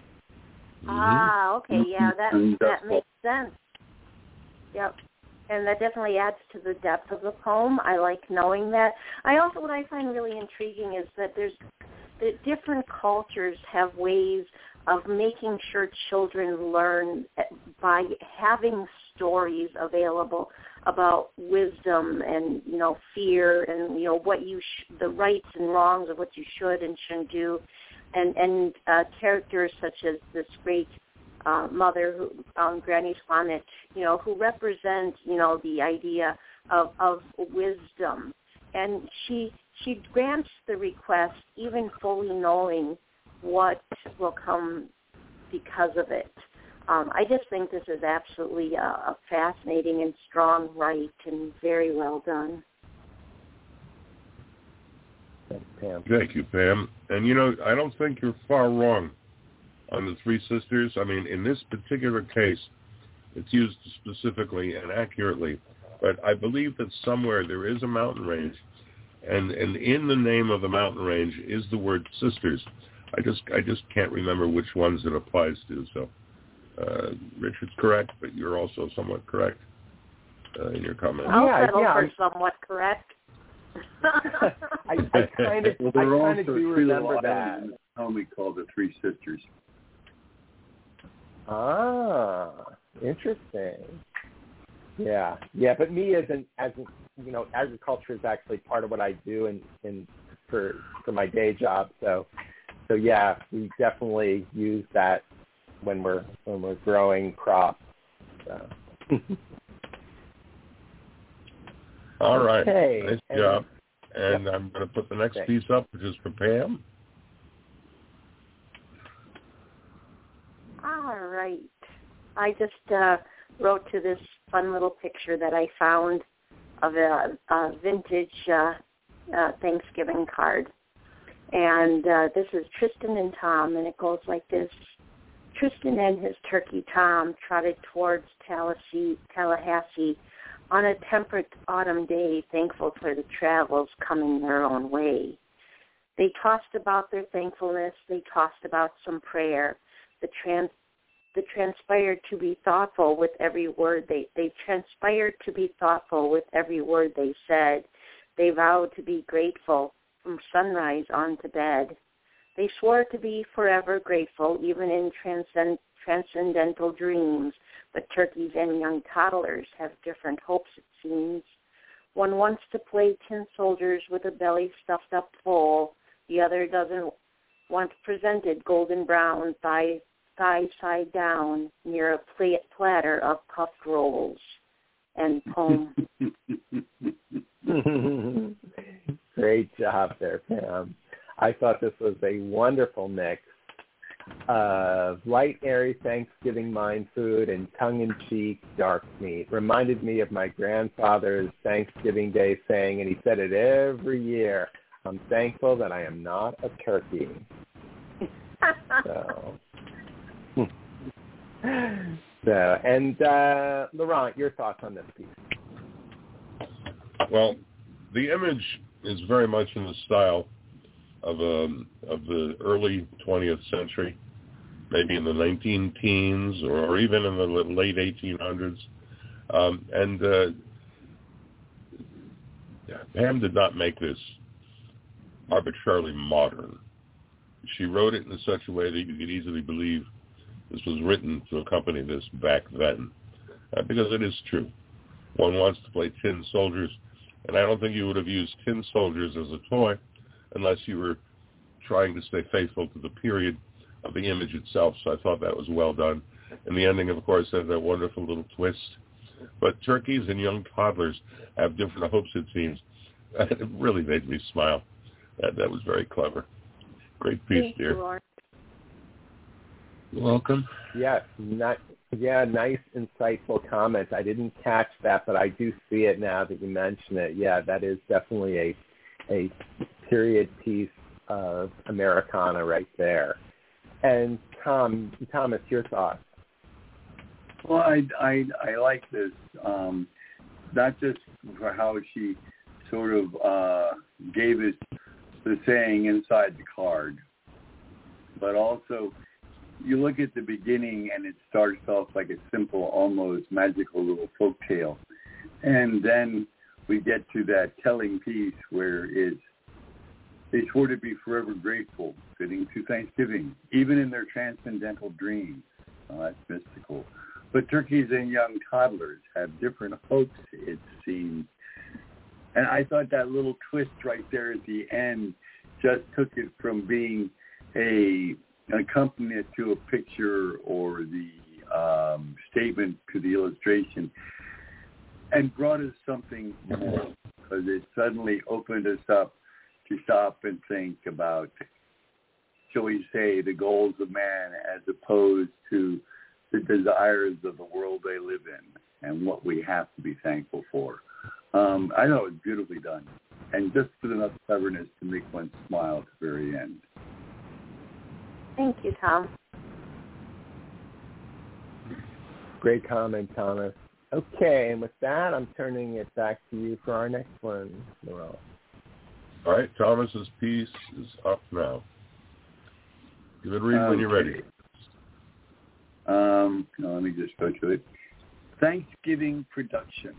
Ah, okay, yeah, that that makes sense. Yep, and that definitely adds to the depth of the poem. I like knowing that. I also, what I find really intriguing is that there's that different cultures have ways of making sure children learn by having stories available about wisdom and, you know, fear and, you know, what you sh- the rights and wrongs of what you should and shouldn't do. And and uh, characters such as this great uh, mother, who, um, Granny Smith, you know, who represent, you know, the idea of, of wisdom. And she she grants the request, even fully knowing what will come because of it. Um, I just think this is absolutely a, a fascinating and strong right, and very well done. Thanks, Pam. Thank you, Pam. And, you know, I don't think you're far wrong on the Three Sisters. I mean, in this particular case, it's used specifically and accurately. But I believe that somewhere there is a mountain range, and, and in the name of the mountain range is the word sisters. I just I just can't remember which ones it applies to. So uh, Richard's correct, but you're also somewhat correct uh, in your comment. I'll yeah, settle yeah. for somewhat correct. I, I kind of, well, there I are kind of also do three remember little that. islands in this poem we call the Three Sisters. Ah, interesting. Yeah, yeah. But me as an as an, you know, agriculture is actually part of what I do in, in for for my day job. So so yeah, we definitely use that when we're when we're growing crops. So. All right. Okay. Nice and, job. And yep. I'm going to put the next okay. piece up, which is for Pam. All right. I just uh, wrote to this fun little picture that I found of a, a vintage uh, uh, Thanksgiving card. And uh, this is Tristan and Tom, and it goes like this. Tristan and his turkey Tom trotted towards Tallahassee, Tallahassee on a temperate autumn day, thankful for the travels coming their own way. They tossed about their thankfulness. They tossed about some prayer. The trans, the transpired to be thoughtful with every word they, they transpired to be thoughtful with every word they said. They vowed to be grateful from sunrise on to bed. They swore to be forever grateful, even in transcend, transcendental dreams. But turkeys and young toddlers have different hopes, it seems. One wants to play tin soldiers with a belly stuffed up full. The other doesn't want presented golden brown, thigh, thigh side down, near a plate, platter of puffed rolls. And poem. Great job there, Pam. I thought this was a wonderful mix. of light, airy Thanksgiving mind food and tongue-in-cheek dark meat. Reminded me of my grandfather's Thanksgiving Day saying, and he said it every year, I'm thankful that I am not a turkey. so, so, and uh, Laurent, your thoughts on this piece? Well, the image is very much in the style of um, of the early twentieth century, maybe in the nineteen teens or, or even in the late eighteen hundreds. Um, and uh, Pam did not make this arbitrarily modern. She wrote it in such a way that you could easily believe this was written to accompany this back then, uh, because it is true. One wants to play tin soldiers, and I don't think you would have used tin soldiers as a toy unless you were trying to stay faithful to the period of the image itself. So I thought that was well done. And the ending, of course, has that wonderful little twist. But turkeys and young toddlers have different hopes, it seems. It really made me smile. That, that was very clever. Great piece, Thank dear. You, Lord. You're welcome. Yes, not, yeah, nice, insightful comments. I didn't catch that, but I do see it now that you mention it. Yeah, that is definitely a a period piece of Americana right there. And Tom, Thomas, your thoughts? Well, I, I, I like this, um, not just for how she sort of uh, gave us the saying inside the card, but also you look at the beginning and it starts off like a simple, almost magical little folk tale. And then we get to that telling piece where it's, they swore to be forever grateful, fitting to Thanksgiving, even in their transcendental dreams. Oh, that's mystical. But turkeys and young toddlers have different hopes, it seems. And I thought that little twist right there at the end just took it from being a an accompaniment to a picture or the um, statement to the illustration and brought us something more, because it suddenly opened us up to stop and think about, shall we say, the goals of man as opposed to the desires of the world they live in and what we have to be thankful for. Um, I know it was beautifully done, and just with enough cleverness to make one smile at the very end. Thank you, Tom. Great comment, Thomas. Okay, and with that, I'm turning it back to you for our next one, Laurent. All right, Thomas's piece is up now. Give it a read okay. when you're ready. Um, no, let me just go to it. Thanksgiving production.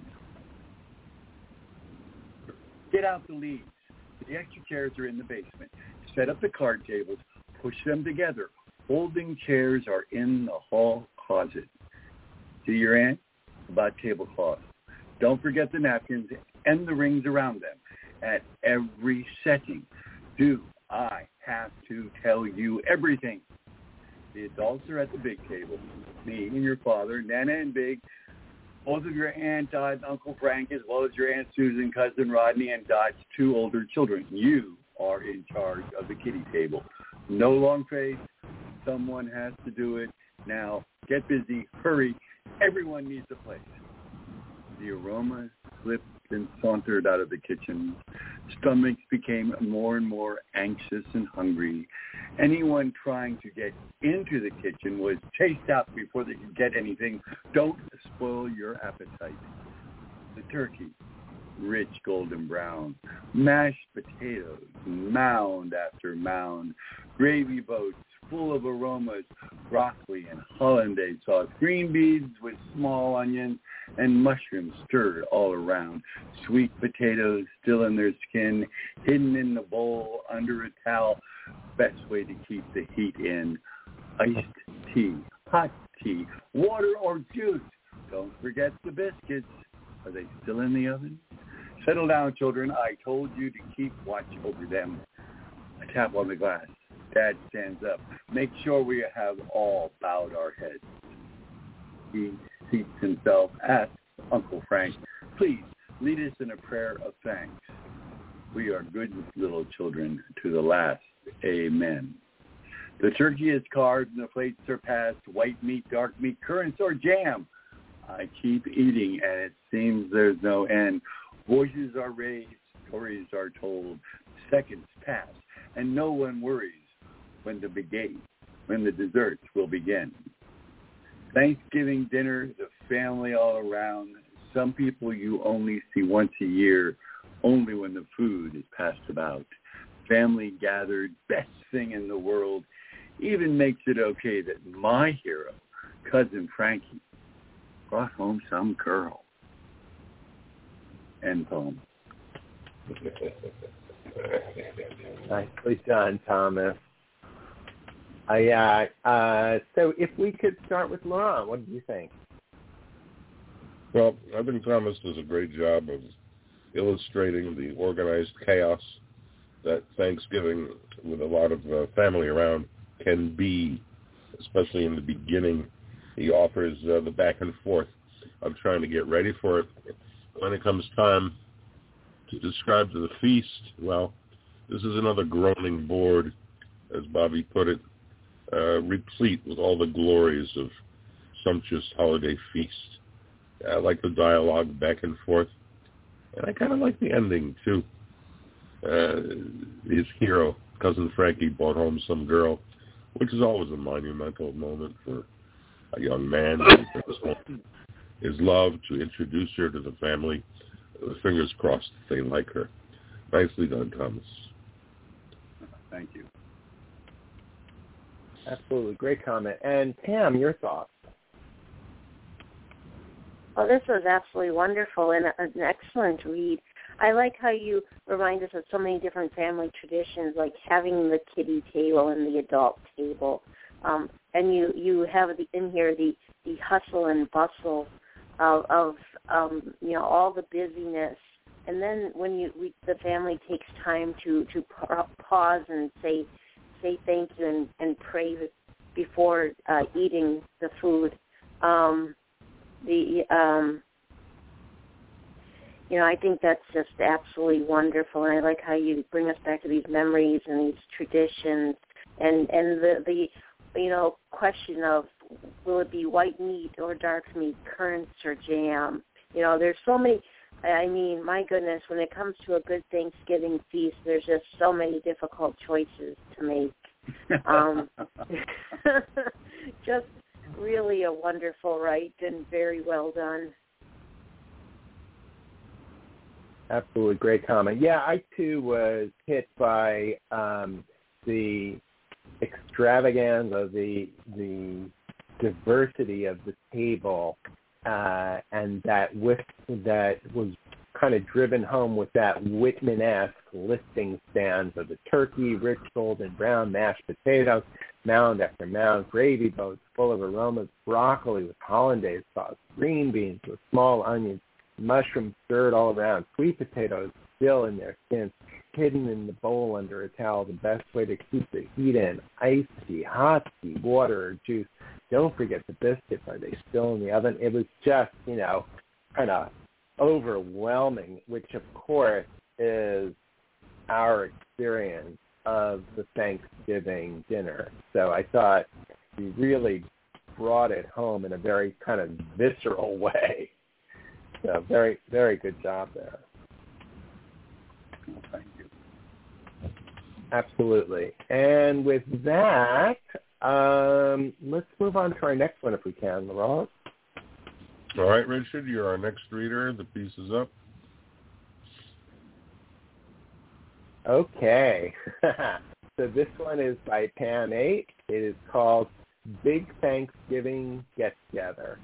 Get out the leads. The extra chairs are in the basement. Set up the card tables. Push them together. Folding chairs are in the hall closet. See your aunt? About tablecloth. Don't forget the napkins and the rings around them. At every setting, do I have to tell you everything? The adults are at the big table. Me and your father, Nana and Big, both of your Aunt Dot and Uncle Frank, as well as your Aunt Susan, Cousin Rodney, and Dot's two older children. You are in charge of the kiddie table. No long face. Someone has to do it. Now, get busy. Hurry. Everyone needs a place. The aroma slipped and sauntered out of the kitchen. Stomachs became more and more anxious and hungry. Anyone trying to get into the kitchen was chased out before they could get anything. Don't spoil your appetite. The turkey, rich golden brown. Mashed potatoes, mound after mound. Gravy boats full of aromas, broccoli and hollandaise sauce, green beans with small onions, and mushrooms stirred all around. Sweet potatoes still in their skin, hidden in the bowl under a towel. Best way to keep the heat in. Iced tea, hot tea, water or juice. Don't forget the biscuits. Are they still in the oven? Settle down, children. I told you to keep watch over them. A tap on the glass. Dad stands up. Make sure we have all bowed our heads. He seats himself, asks Uncle Frank, please lead us in a prayer of thanks. We are good little children to the last. Amen. The turkey is carved and the plates are passed, white meat, dark meat, currants, or jam. I keep eating, and it seems there's no end. Voices are raised, stories are told, seconds pass, and no one worries when the begin, when the desserts will begin. Thanksgiving dinner, the family all around. Some people you only see once a year, only when the food is passed about. Family gathered, best thing in the world, even makes it okay that my hero, Cousin Frankie, brought home some girl. End poem. Nicely done, Thomas. I, uh, uh, so if we could start with Laurent, what do you think? Well, I think Thomas does a great job of illustrating the organized chaos that Thanksgiving with a lot of uh, family around can be, especially in the beginning. He offers uh, the back and forth of trying to get ready for it. When it comes time to describe to the feast, well, this is another groaning board, as Bobby put it, uh, replete with all the glories of sumptuous holiday feast. I like the dialogue back and forth, and I kind of like the ending, too. Uh, his hero, Cousin Frankie, brought home some girl, which is always a monumental moment for a young man who brings home his love to introduce her to the family. Fingers crossed they like her. Nicely done, Thomas. Thank you. Absolutely. Great comment. And Pam, your thoughts? Well, this was absolutely wonderful and an excellent read. I like how you remind us of so many different family traditions, like having the kiddie table and the adult table. Um, and you, you have the, in here the, the hustle and bustle of, of um, you know, all the busyness. And then when you we, the family takes time to, to pause and say say thank you and, and pray before uh, eating the food. Um, the um, you know, I think that's just absolutely wonderful, and I like how you bring us back to these memories and these traditions, and and the the you know question of will it be white meat or dark meat, currants or jam? You know, there's so many. I mean, my goodness, when it comes to a good Thanksgiving feast, there's just so many difficult choices to make. Um, just really a wonderful write and very well done. Absolutely great comment. Yeah, I too was hit by um, the extravaganza, the the diversity of the table, uh, and that with that was kind of driven home with that Whitman-esque listing stanza of the turkey, rich golden brown mashed potatoes, mound after mound, gravy boats full of aromas, broccoli with hollandaise sauce, green beans with small onions, mushrooms stirred all around, sweet potatoes still in their skins, hidden in the bowl under a towel, the best way to keep the heat in, iced tea, hot tea, water or juice. Don't forget the biscuits. Are they still in the oven? It was just, you know, kind of overwhelming, which, of course, is our experience of the Thanksgiving dinner. So I thought you really brought it home in a very kind of visceral way. So very, very good job there. Well, thank you. Absolutely. And with that, um, let's move on to our next one if we can, Laurent. All right, Richard, you're our next reader. The piece is up. Okay. So this one is by Pam eight. It is called Big Thanksgiving Get Together.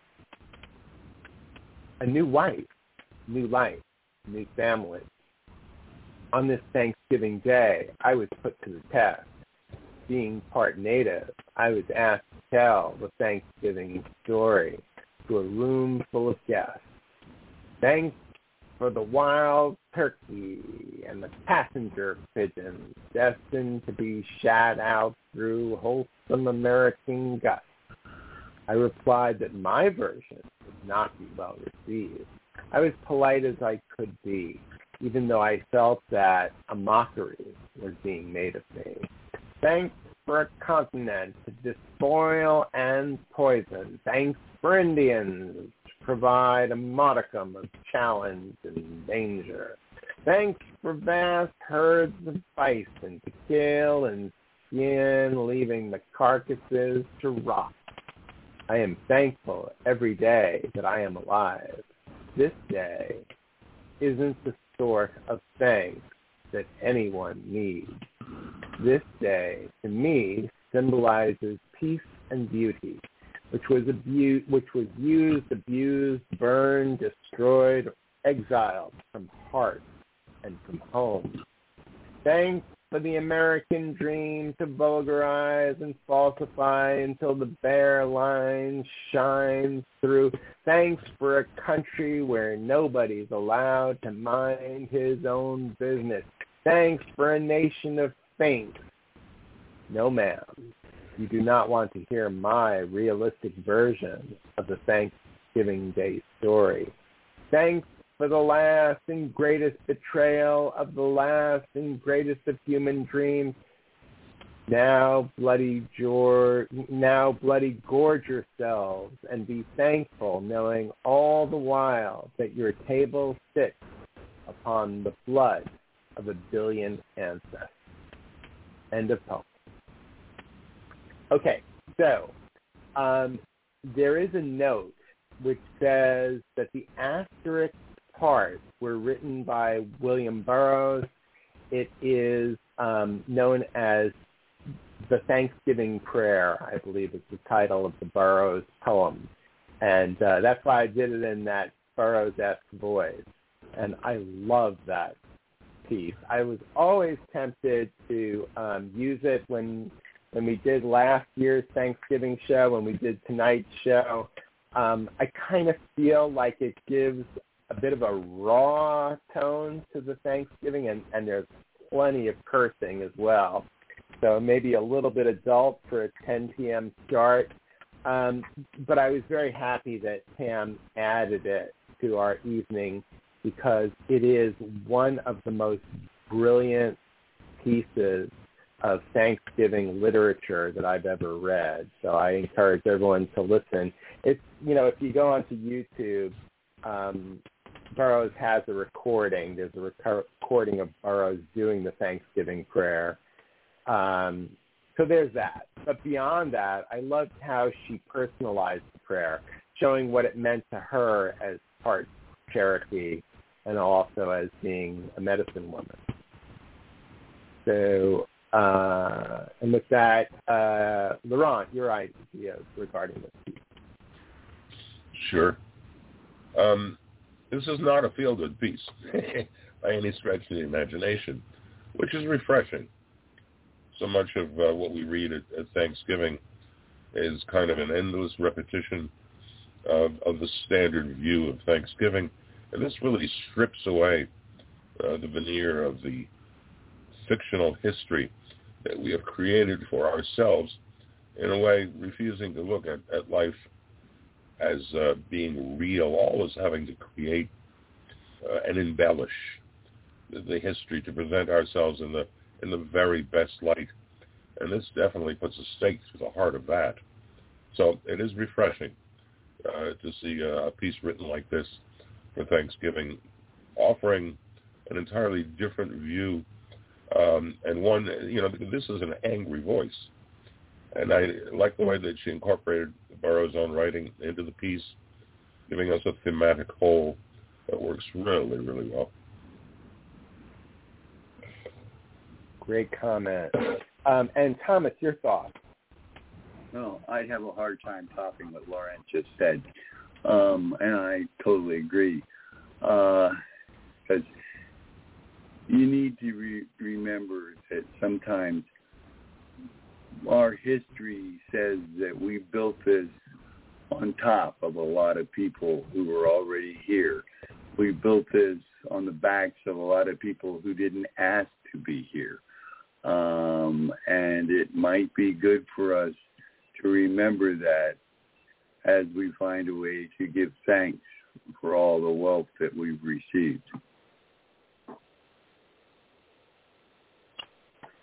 A new wife, new life, new family. On this Thanksgiving day, I was put to the test. Being part native, I was asked to tell the Thanksgiving story to a room full of guests. Thanks for the wild turkey and the passenger pigeons destined to be shot out through wholesome American guts. I replied that my version would not be well received. I was polite as I could be, even though I felt that a mockery was being made of me. Thanks for a continent to despoil and poison. Thanks for Indians to provide a modicum of challenge and danger. Thanks for vast herds of bison to kill and skin, leaving the carcasses to rot. I am thankful every day that I am alive. This day isn't the sort of thanks that anyone needs. This day, to me, symbolizes peace and beauty, which was abu- which was used, abused, burned, destroyed, exiled from heart and from home. Thanks for the American dream to vulgarize and falsify until the bare line shines through. Thanks for a country where nobody's allowed to mind his own business. Thanks for a nation of saints. No, ma'am, you do not want to hear my realistic version of the Thanksgiving Day story. Thanks for the last and greatest betrayal of the last and greatest of human dreams. Now, bloody George, now bloody gorge yourselves and be thankful, knowing all the while that your table sits upon the blood of a billion ancestors. End of poem. Okay, so um, there is a note which says that the asterisk parts were written by William Burroughs. It is um, known as the Thanksgiving Prayer, I believe is the title of the Burroughs poem. And uh, that's why I did it in that Burroughs-esque voice. And I love that piece. I was always tempted to um, use it when when we did last year's Thanksgiving show, when we did tonight's show. Um, I kind of feel like it gives a bit of a raw tone to the Thanksgiving, and, and there's plenty of cursing as well. So maybe a little bit adult for a ten p.m. start. Um, but I was very happy that Pam added it to our evening because it is one of the most brilliant pieces of Thanksgiving literature that I've ever read. So I encourage everyone to listen. It's, you know, if you go onto YouTube, um, Burroughs has a recording. There's a rec- recording of Burroughs doing the Thanksgiving prayer. Um, so there's that. But beyond that, I loved how she personalized the prayer, showing what it meant to her as part Cherokee and also as being a medicine woman. So, uh, and with that, uh, Laurent, your ideas regarding this piece. Sure. Um, this is not a feel-good piece by any stretch of the imagination, which is refreshing. So much of uh, what we read at, at Thanksgiving is kind of an endless repetition of, of the standard view of Thanksgiving, and this really strips away uh, the veneer of the fictional history that we have created for ourselves, in a way refusing to look at, at life as uh, being real, always having to create uh, and embellish the, the history to present ourselves in the in the very best light. And this definitely puts a stake through the heart of that. So it is refreshing uh, to see a, a piece written like this for Thanksgiving, offering an entirely different view, um, and one, you know, this is an angry voice. And I like the way that she incorporated Burroughs' own writing into the piece, giving us a thematic whole that works really, really well. Great comment. Um, and Thomas, your thoughts? No, I'd have a hard time topping what Laurent just said. Um, and I totally agree. Because uh, you need to re- remember that sometimes our history says that we built this on top of a lot of people who were already here. We built this on the backs of a lot of people who didn't ask to be here. Um, and it might be good for us to remember that as we find a way to give thanks for all the wealth that we've received.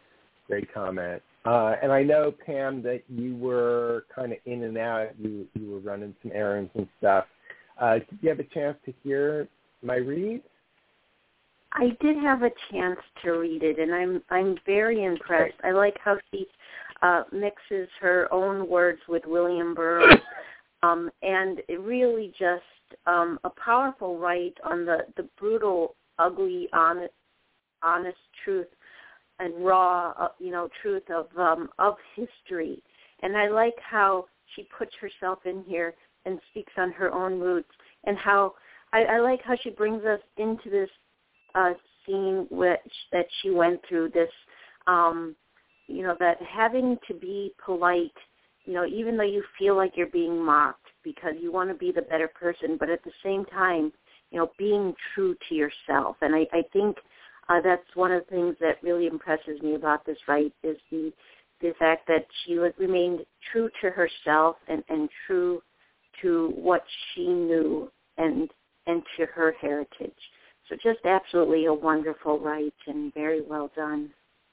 Great comment. Uh, and I know, Pam, that you were kind of in and out. You you were running some errands and stuff. Uh, did you have a chance to hear my read? I did have a chance to read it, and I'm I'm very impressed. I like how she uh, mixes her own words with William Burroughs, um, and it really just um, a powerful write on the, the brutal, ugly, honest, honest truth and raw, uh, you know, truth of um, of history. And I like how she puts herself in here and speaks on her own roots, and how I, I like how she brings us into this uh, scene which that she went through. This, um, you know, that having to be polite, you know, even though you feel like you're being mocked because you want to be the better person, but at the same time, you know, being true to yourself. And I, I think uh, that's one of the things that really impresses me about this write is the the fact that she remained true to herself and, and true to what she knew and and to her heritage. So just absolutely a wonderful write and very well done.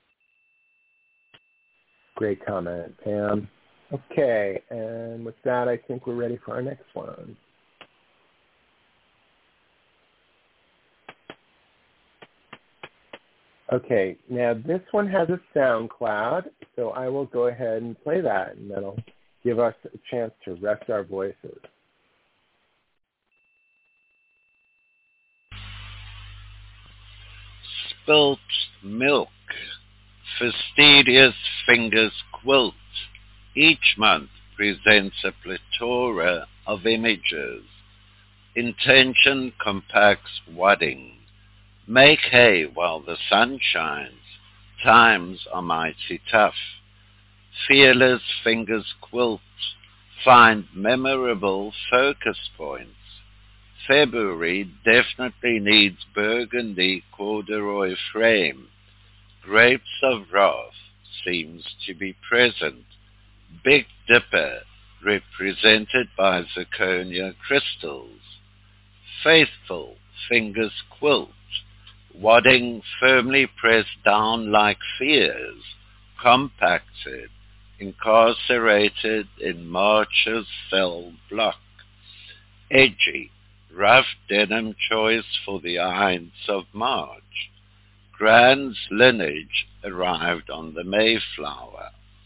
Great comment, Pam. Okay, and with that, I think we're ready for our next one. Okay, now this one has a sound cloud, so I will go ahead and play that, and that'll give us a chance to rest our voices. Spilt milk, fastidious fingers quilt, each month presents a plethora of images. Intention compacts wadding. Make hay while the sun shines. Times are mighty tough. Fearless fingers quilt. Find memorable focus points. February definitely needs burgundy corduroy frame. Grapes of wrath seems to be present. Big Dipper represented by zirconia crystals. Faithful fingers quilt. Wadding firmly pressed down like fears, compacted, incarcerated in March's cell block. Edgy, rough denim choice for the Ides of March. Grand's lineage arrived on the Mayflower.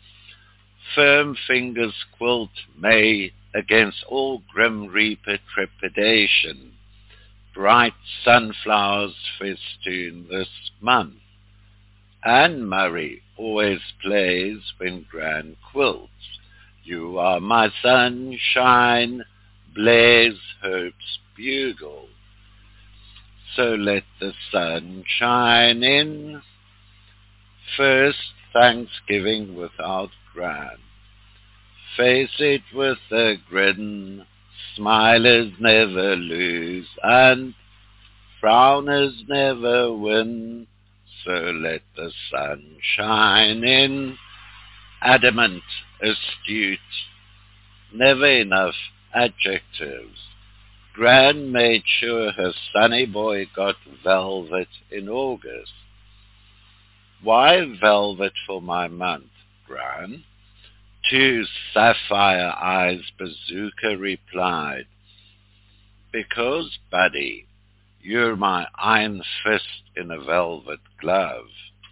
Firm fingers quilt May against all grim reaper trepidation. Bright sunflowers festoon this month. Anne Murray always plays when Gran quilts. You are my sunshine, blaze hope's bugle. So let the sun shine in. First Thanksgiving without Gran. Face it with a grin. Smilers never lose, and frowners never win. So let the sun shine in. Adamant, astute, never enough adjectives. Gran made sure her sonny boy got velvet in August. Why velvet for my month, Gran? To Sapphire Eyes Bazooka replied, because, buddy, you're my iron fist in a velvet glove.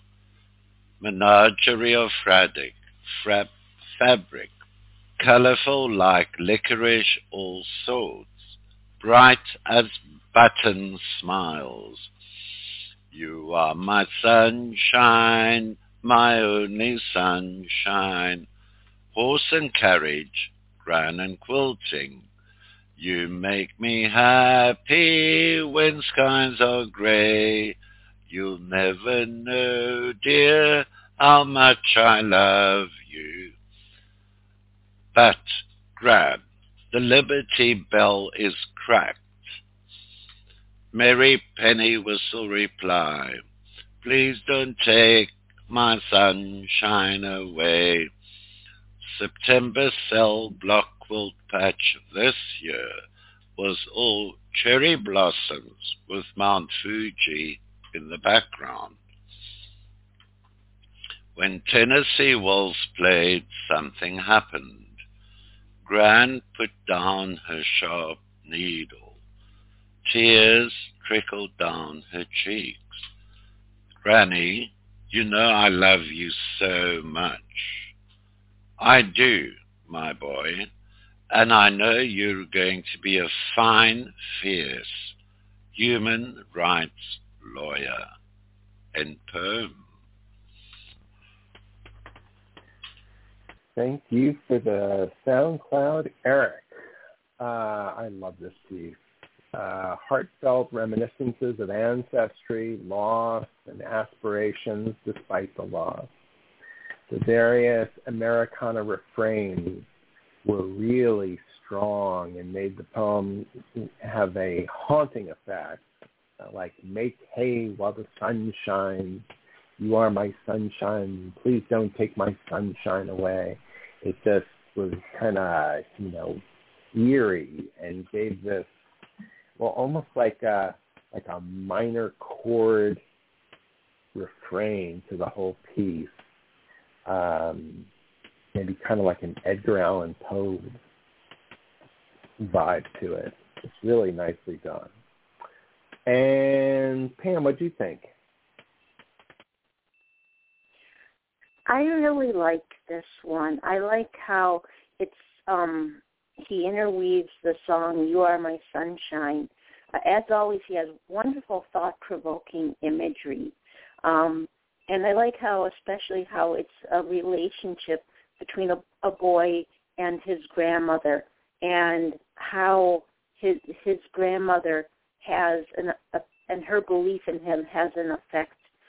Menagerie of Fradic, frap, fabric, colorful like licorice all sorts, bright as button smiles. You are my sunshine, my only sunshine. Horse and carriage, Gran and quilting. You make me happy when skies are grey. You'll never know, dear, how much I love you. But, Gran, the Liberty Bell is cracked. Merry penny whistle reply, please don't take my sunshine away. September cell block quilt patch this year was all cherry blossoms with Mount Fuji in the background. When Tennessee Waltz played, something happened. Gran put down her sharp needle. Tears trickled down her cheeks. Granny, you know I love you so much. I do, my boy, and I know you're going to be a fine, fierce human rights lawyer. End poem. Thank you for the SoundCloud, Eric. Uh, I love this piece. Uh, heartfelt reminiscences of ancestry, loss, and aspirations despite the loss. The various Americana refrains were really strong and made the poem have a haunting effect, uh, like make hay while the sun shines. You are my sunshine. Please don't take my sunshine away. It just was kind of, you know, eerie and gave this, well, almost like a, like a minor chord refrain to the whole piece. Um, maybe kind of like an Edgar Allan Poe vibe to it. It's really nicely done. And Pam, what do you think? I really like this one. I like how it's um, he interweaves the song "You Are My Sunshine." Uh, as always, he has wonderful, thought-provoking imagery, um, and I like how, especially how it's a relationship between a, a boy and his grandmother, and how his his grandmother has an a, and her belief in him has an effect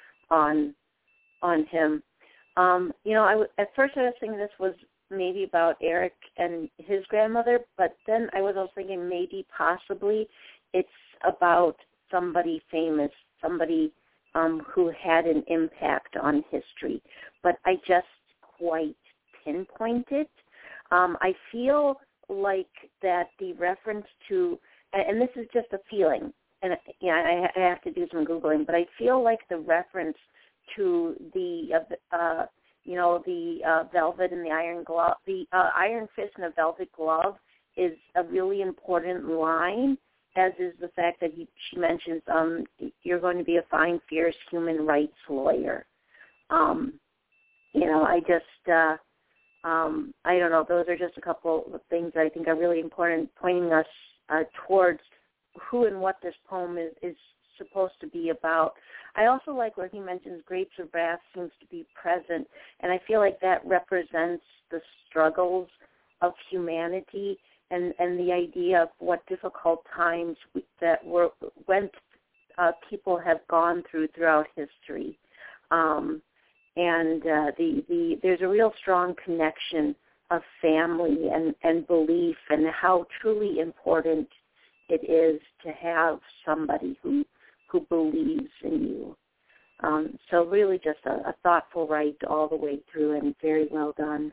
on on him. Um, you know, I w- at first I was thinking this was maybe about Eric and his grandmother, but then I was also thinking maybe possibly it's about somebody famous, somebody um, who had an impact on history. But I just quite pinpoint it. Um, I feel like that the reference to, and this is just a feeling, and yeah, I, I have to do some Googling, but I feel like the reference to the, uh, uh, you know, the uh, velvet and the iron glove, the uh, iron fist and the velvet glove is a really important line, as is the fact that he, she mentions um, you're going to be a fine, fierce human rights lawyer. Um, you know, I just, uh, um, I don't know, those are just a couple of things that I think are really important, pointing us uh, towards who and what this poem is, is supposed to be about. I also like where he mentions grapes of wrath seems to be present, and I feel like that represents the struggles of humanity and, and the idea of what difficult times we, that were when uh, people have gone through throughout history. Um, and uh, the, the there's a real strong connection of family and, and belief and how truly important it is to have somebody who who believes in you. Um, so really just a, a thoughtful write all the way through and very well done.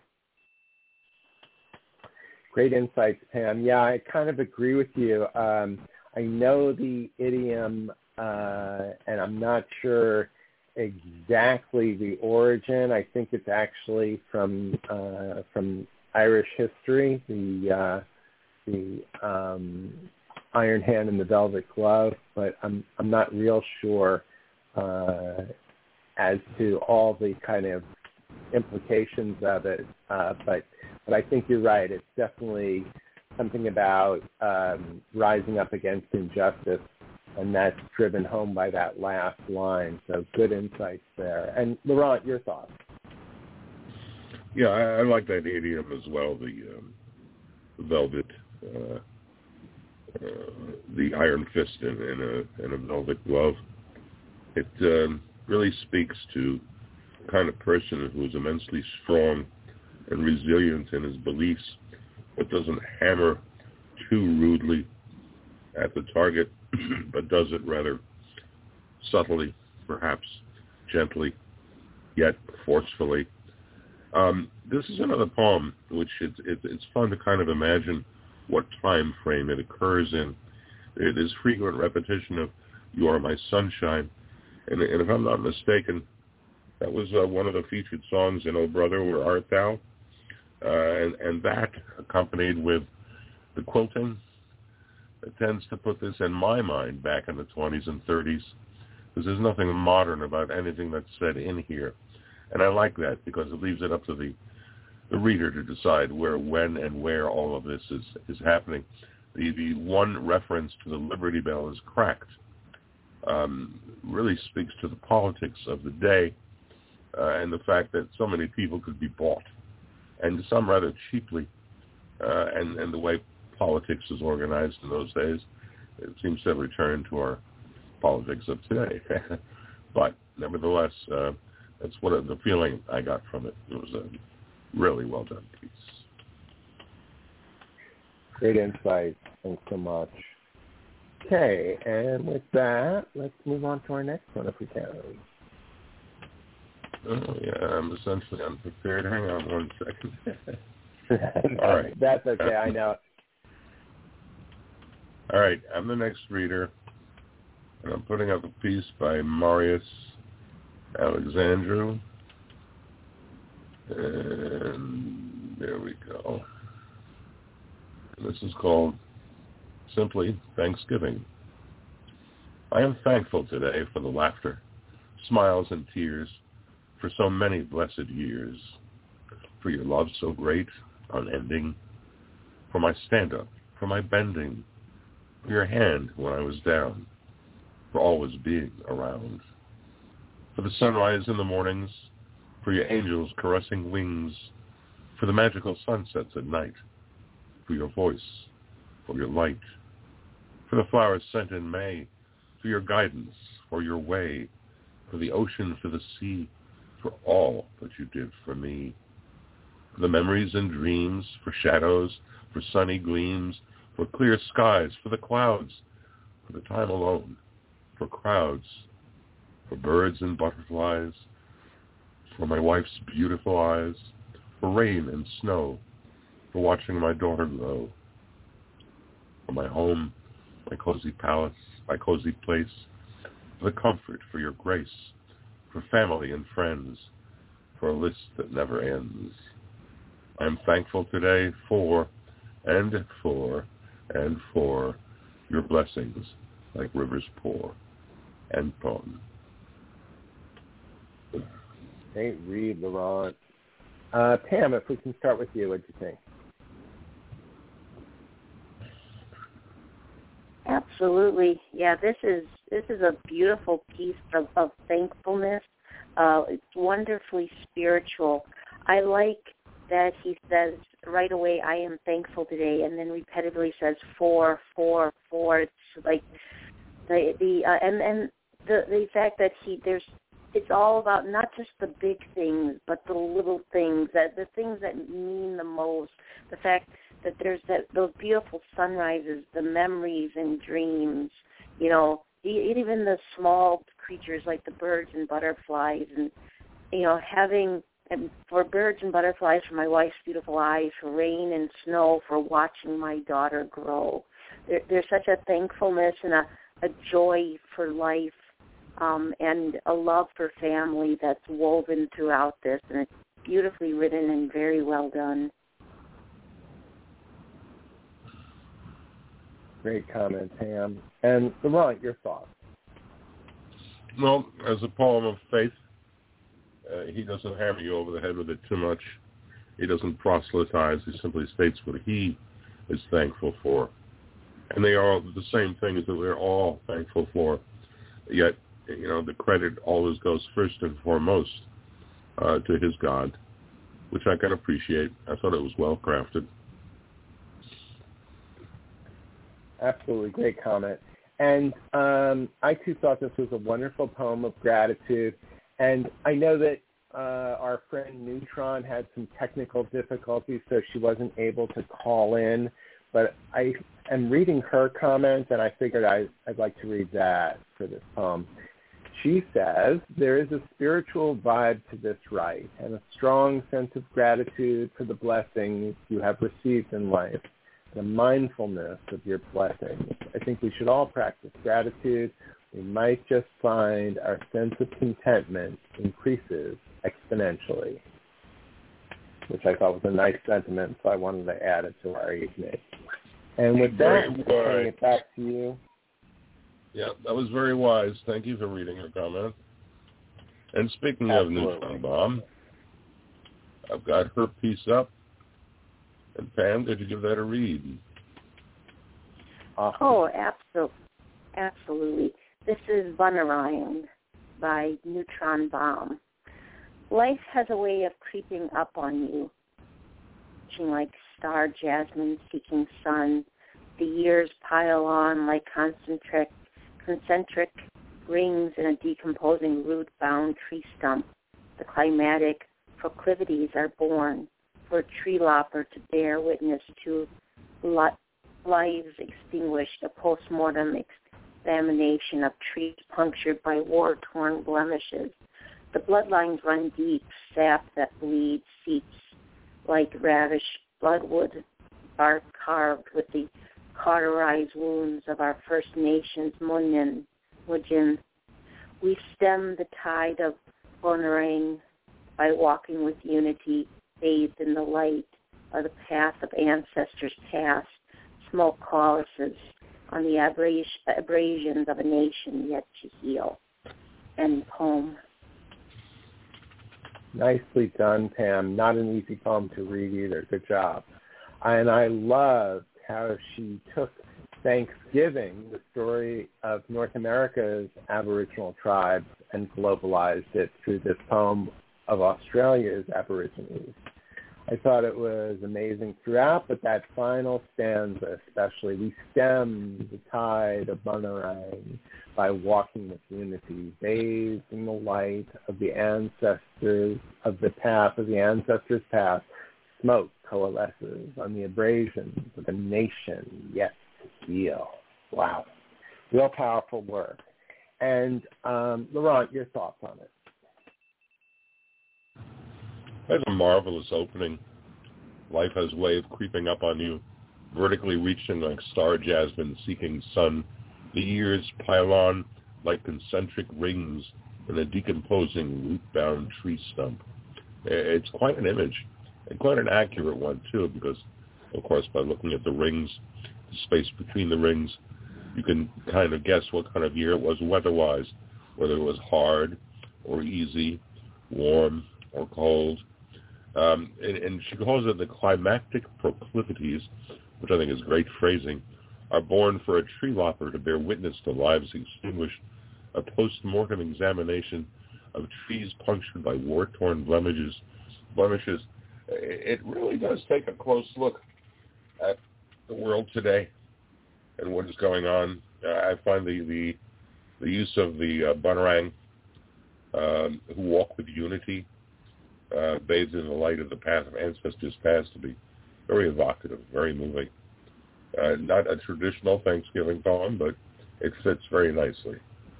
Great insights, Pam. Yeah, I kind of agree with you. Um, I know the idiom, uh, and I'm not sure exactly the origin. I think it's actually from uh, from Irish history, the uh, the um, Iron Hand and the Velvet Glove, but I'm I'm not real sure uh, as to all the kind of implications of it. Uh, but but I think you're right. It's definitely something about um, rising up against injustice, and that's driven home by that last line. So good insights there. And Laurent, your thoughts? Yeah, I, I like that idiom as well. The, um, the velvet. Uh, Uh, the iron fist in, in, a, in a velvet glove. It um, really speaks to the kind of person who is immensely strong and resilient in his beliefs, but doesn't hammer too rudely at the target, but does it rather subtly, perhaps gently, yet forcefully. Um, this is another poem which it's, it, it's fun to kind of imagine what time frame it occurs in. It is frequent repetition of "You are my sunshine," and, and if I'm not mistaken, That was uh, one of the featured songs in Oh Brother, Where Art Thou? Uh, and, and that, accompanied with the quilting, it tends to put this in my mind back in the twenties and thirties, because there's nothing modern about anything that's said in here. And I like that because it leaves it up to the, the reader to decide where, when, and where all of this is, is happening. The, the one reference to the Liberty Bell is cracked. Um, really speaks to the politics of the day uh, and the fact that so many people could be bought, and some rather cheaply, uh, and, and the way politics was organized in those days. It seems to have returned to our politics of today. But nevertheless, uh, that's what the feeling I got from it. It was a really well done piece. Great insight. Thanks so much. Okay, and with that, let's move on to our next one if we can. Oh, yeah, I'm essentially unprepared. Hang on one second. All right. That's okay, I know. All right, I'm the next reader, and I'm putting up a piece by Marius Alexandru. And there we go. And this is called simply Thanksgiving. I am thankful today for the laughter, smiles, and tears, for so many blessed years, for your love so great, unending, for my stand-up, for my bending, for your hand when I was down, for always being around, for the sunrise in the mornings, for your angels' caressing wings, for the magical sunsets at night, for your voice, for your light, for the flowers sent in May, for your guidance, for your way, for the ocean, for the sea, for all that you did for me, for the memories and dreams, for shadows, for sunny gleams, for clear skies, for the clouds, for the time alone, for crowds, for birds and butterflies, for my wife's beautiful eyes, for rain and snow, for watching my daughter grow, for my home, my cozy palace, my cozy place, for the comfort, for your grace, for family and friends, for a list that never ends. I am thankful today for, and for, and for your blessings like rivers pour. End poem. Great read, Laurent. Uh, Pam, if we can start with you, what do you think? Absolutely, yeah. This is this is a beautiful piece of, of thankfulness. Uh, it's wonderfully spiritual. I like that he says right away, "I am thankful today," and then repetitively says "for, for, for." It's like the the uh, and and the the fact that he there's it's all about not just the big things, but the little things, that the things that mean the most. The fact that there's that those beautiful sunrises, the memories and dreams, you know, even the small creatures like the birds and butterflies, and you know, having and for birds and butterflies, for my wife's beautiful eyes, for rain and snow, for watching my daughter grow. There, there's such a thankfulness and a, a joy for life, um, and a love for family that's woven throughout this, and it's beautifully written and very well done. Great comment, Pam. And Laurent, your thoughts? Well, as a poem of faith, uh, he doesn't hammer you over the head with it too much. He doesn't proselytize. He simply states what he is thankful for. And they are the same things that we're all thankful for. Yet, you know, the credit always goes first and foremost uh, to his God, which I can appreciate. I thought it was well crafted. Absolutely, great comment. And um, I, too, thought this was a wonderful poem of gratitude. And I know that uh, our friend Neutron had some technical difficulties, so she wasn't able to call in. But I am reading her comment, and I figured I, I'd like to read that for this poem. She says, there is a spiritual vibe to this rite and a strong sense of gratitude for the blessings you have received in life. The mindfulness of your blessings. I think we should all practice gratitude we might just find our sense of contentment increases exponentially, which I thought was a nice sentiment, so I wanted to add it to our evening. And with that, I'm turning it back to you. Yeah, that was very wise. Thank you for reading her comment. And speaking Absolutely. of Neutron Bomb, I've got her piece up. And Pam, did you give that a read? Awesome. Oh, absolutely. Absolutely. This is Bunnerine by Neutron Bomb. Life has a way of creeping up on you, reaching like star jasmine seeking sun. The years pile on like concentric, concentric rings in a decomposing root-bound tree stump. The climatic proclivities are born for a tree lopper to bear witness to lives extinguished, a post-mortem examination of trees punctured by war-torn blemishes. The bloodlines run deep, sap that bleeds seeps like ravished bloodwood, bark carved with the cauterized wounds of our First Nations Munyan, Mujin. We stem the tide of Bunnerang by walking with unity, bathed in the light of the path of ancestors past, smoke causes on the abras- abrasions of a nation yet to heal. End poem. Nicely done, Pam. Not an easy poem to read either. Good job. And I loved how she took Thanksgiving, the story of North America's Aboriginal tribes, and globalized it through this poem of Australia's Aborigines. I thought it was amazing throughout, but that final stanza especially, we stem the tide of Bunnerang by walking with unity, bathed in the light of the ancestors, of the path, of the ancestors' path. Smoke coalesces on the abrasions of a nation yet to heal. Wow. Real powerful work. And um, Laurent, your thoughts on it? That's a marvelous opening. Life has a way of creeping up on you, vertically reaching like star jasmine seeking sun. The years pile on like concentric rings in a decomposing root-bound tree stump. It's quite an image, and quite an accurate one, too, because, of course, by looking at the rings, the space between the rings, you can kind of guess what kind of year it was weather-wise, whether it was hard or easy, warm or cold. Um, and, and she calls it the climactic proclivities, which I think is great phrasing, are born for a tree lopper to bear witness to lives extinguished, a post-mortem examination of trees punctured by war-torn blemishes. blemishes. It really does take a close look at the world today and what is going on. I find the, the, the use of the uh, Bunnerang, um, who walk with unity, Uh, bathed in the light of the path of ancestors past, to be very evocative, very moving. Uh, not a traditional Thanksgiving poem, but it fits very nicely.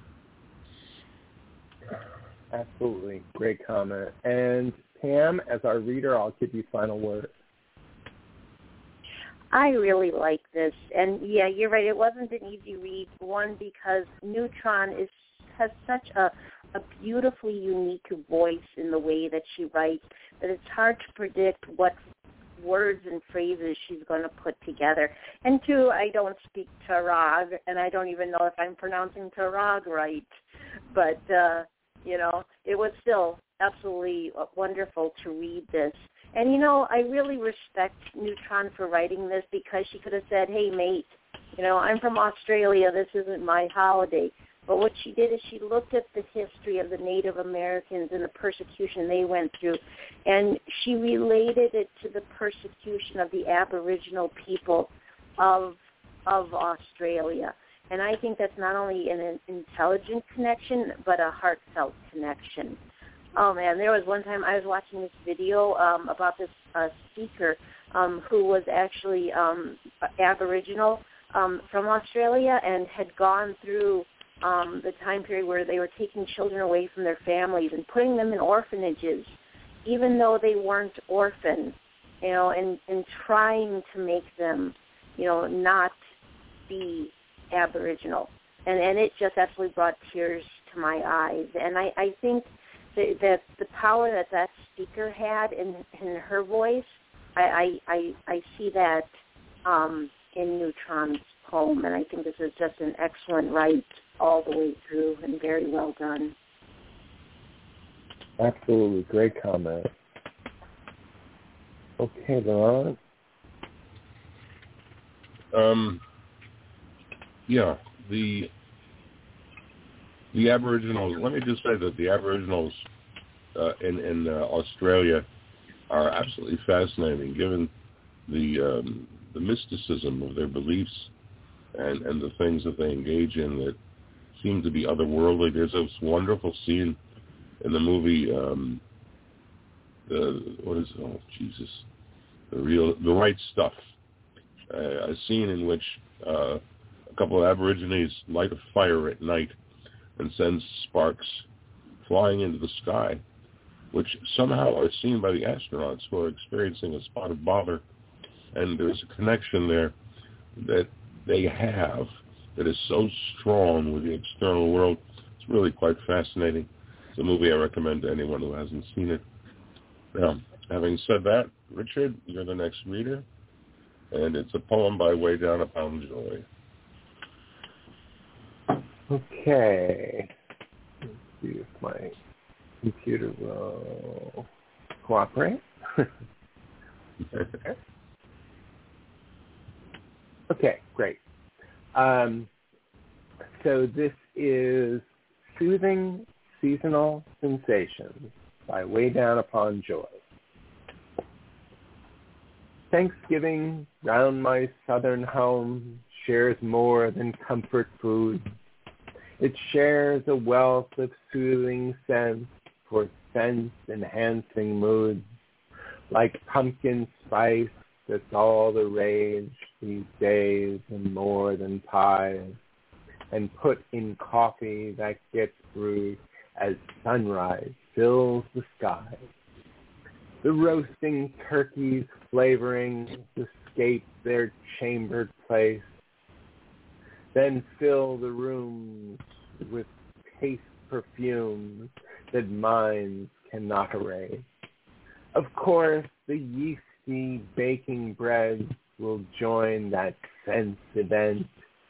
Absolutely. Great comment. And Pam, as our reader, I'll give you final word. I really like this. And, yeah, you're right. It wasn't an easy read. One, because Neutron is has such a a beautifully unique voice in the way that she writes that it's hard to predict what words and phrases she's going to put together. And two, I don't speak Taurog, and I don't even know if I'm pronouncing Taurog right. But, uh, you know, it was still absolutely wonderful to read this. And, you know, I really respect Neutron for writing this because she could have said, hey, mate, you know, I'm from Australia. This isn't my holiday. But what she did is she looked at the history of the Native Americans and the persecution they went through, and she related it to the persecution of the Aboriginal people of of Australia. And I think that's not only an intelligent connection, but a heartfelt connection. Oh, man, there was one time I was watching this video um, about this uh, speaker um, who was actually um, Aboriginal um, from Australia and had gone through Um, the time period where they were taking children away from their families and putting them in orphanages, even though they weren't orphans, you know, and, and trying to make them, you know, not be Aboriginal. and, and it just absolutely brought tears to my eyes. And I, I think that the, the power that that speaker had in, in her voice, I, I, I, I see that um, in Neutron's poem, and I think this is just an excellent write all the way through and very well done. Absolutely. Great comment. Okay, Laurent. Um, yeah, the the Aboriginals. Let me just say that the Aboriginals uh, in in uh, Australia are absolutely fascinating, given the um, the mysticism of their beliefs and and the things that they engage in that seem to be otherworldly. There's this wonderful scene in the movie. Um, the what is oh Jesus, the real the right stuff. Uh, a scene in which uh, a couple of Aborigines light a fire at night and send sparks flying into the sky, which somehow are seen by the astronauts who are experiencing a spot of bother. And there's a connection there that they have that is so strong with the external world. It's really quite fascinating. It's a movie I recommend to anyone who hasn't seen it. Now, having said that, Richard, you're the next reader. And it's a poem by Way Down Upon Joy. Okay. Let's see if my computer will cooperate. Okay. Okay, great. Um, so this is Soothing Seasonal Sensations by Way Down Upon Joy. Thanksgiving round my southern home shares more than comfort food. It shares a wealth of soothing scents for sense-enhancing moods, like pumpkin spice that's all the rage these days and more than pies, and put in coffee that gets brewed as sunrise fills the sky. The roasting turkey's flavorings escape their chambered place, then fill the rooms with taste perfumes that minds cannot erase. Of course, the yeasty baking bread will join that sense event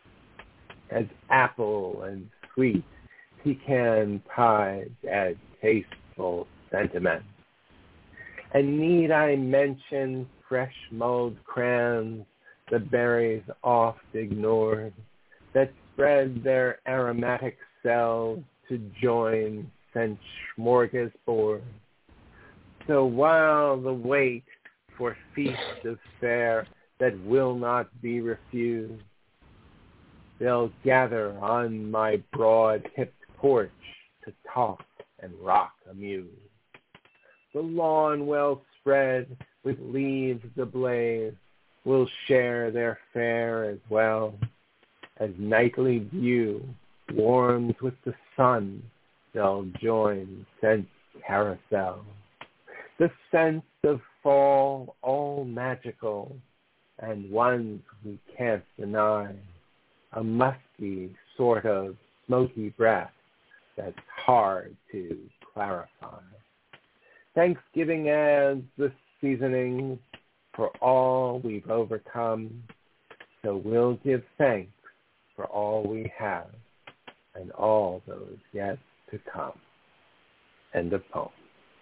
as apple and sweet pecan pies add tasteful sentiment. And need I mention fresh mulled crayons, the berries oft ignored, that spread their aromatic cells to join scent smorgasbord. So while the wait for feast of fare that will not be refused, they'll gather on my broad-hipped porch to talk and rock amuse. The lawn well spread with leaves ablaze will share their fare as well, as nightly view warms with the sun, they'll join scent's carousel. The sense of fall all magical, and ones we can't deny, a musky sort of smoky breath that's hard to clarify. Thanksgiving adds the seasoning for all we've overcome, so we'll give thanks for all we have and all those yet to come. End of poem.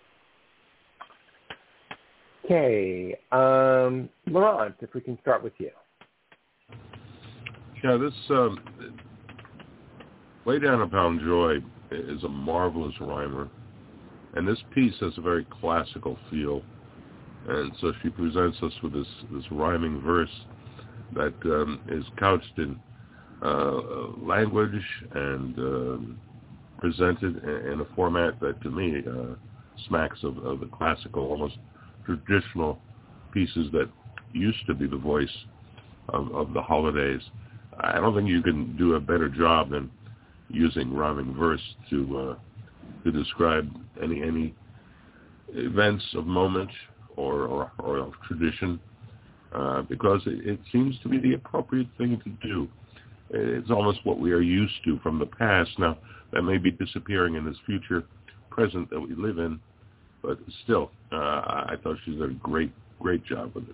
Okay, um, Laurent, if we can start with you. Yeah, this um, Way Down Upon Joy is a marvelous rhymer. And this piece has a very classical feel. And so she presents us with this, this rhyming verse that um, is couched in uh, language and um, presented in a format that, to me, uh, smacks of, of the classical, almost traditional pieces that used to be the voice of, of the holidays. I don't think you can do a better job than using rhyming verse to uh, to describe any any events of moment or or, or of tradition, uh, because it, it seems to be the appropriate thing to do. It's almost what we are used to from the past. Now, that may be disappearing in this future present that we live in, but still, uh, I thought she did a great, great job with it.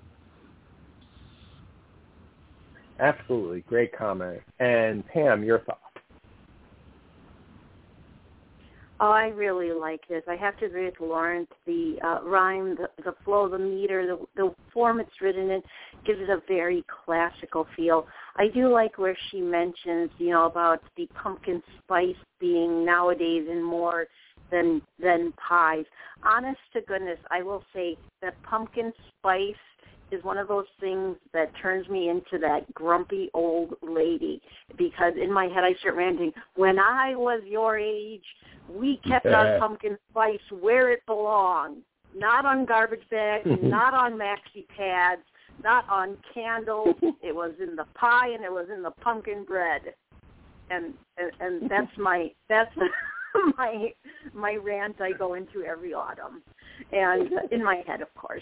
Absolutely. Great comment. And Pam, your thoughts? Oh, I really like this. I have to agree with Lawrence. The uh, rhyme, the, the flow, the meter, the, the form it's written in gives it a very classical feel. I do like where she mentions, you know, about the pumpkin spice being nowadays in more than than pies. Honest to goodness, I will say that pumpkin spice is one of those things that turns me into that grumpy old lady, because in my head I start ranting, when I was your age, we kept our pumpkin spice where it belonged, not on garbage bags, not on maxi pads, not on candles. It was in the pie and it was in the pumpkin bread. And and, and that's my that's my my rant I go into every autumn. And in my head, of course.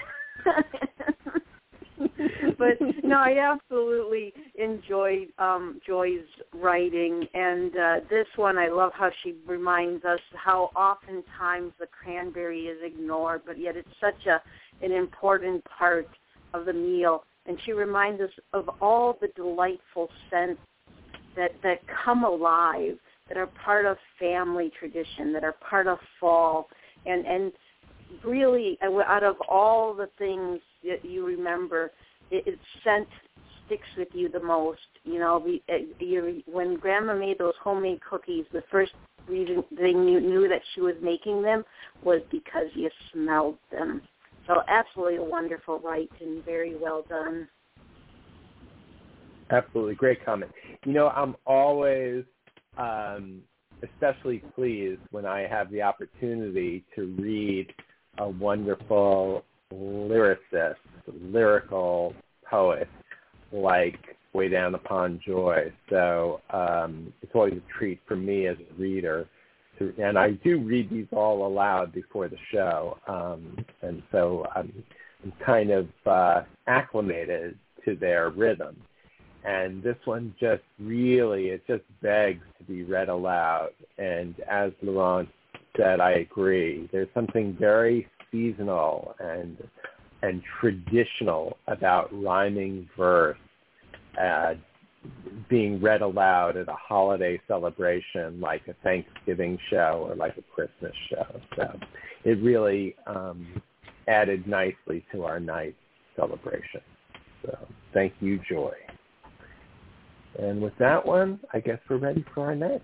But no, I absolutely enjoyed um, Joy's writing, and uh, this one I love how she reminds us how oftentimes the cranberry is ignored, but yet it's such a an important part of the meal. And she reminds us of all the delightful scents that that come alive, that are part of family tradition, that are part of fall, and and. Really, out of all the things that you remember, it, it scent sticks with you the most. You know, we, it, you, when Grandma made those homemade cookies, the first reason thing you knew that she was making them was because you smelled them. So absolutely a wonderful write and very well done. Absolutely. Great comment. You know, I'm always um, especially pleased when I have the opportunity to read a wonderful lyricist, lyrical poet like Way Down Upon Joy. So um, it's always a treat for me as a reader. To, and I do read these all aloud before the show. Um, and so I'm, I'm kind of uh, acclimated to their rhythm. And this one just really, it just begs to be read aloud. And as Laurent said, I agree. There's something very seasonal and and traditional about rhyming verse uh, being read aloud at a holiday celebration like a Thanksgiving show or like a Christmas show. So it really um, added nicely to our night celebration. So thank you, Joy. And with that one, I guess we're ready for our next.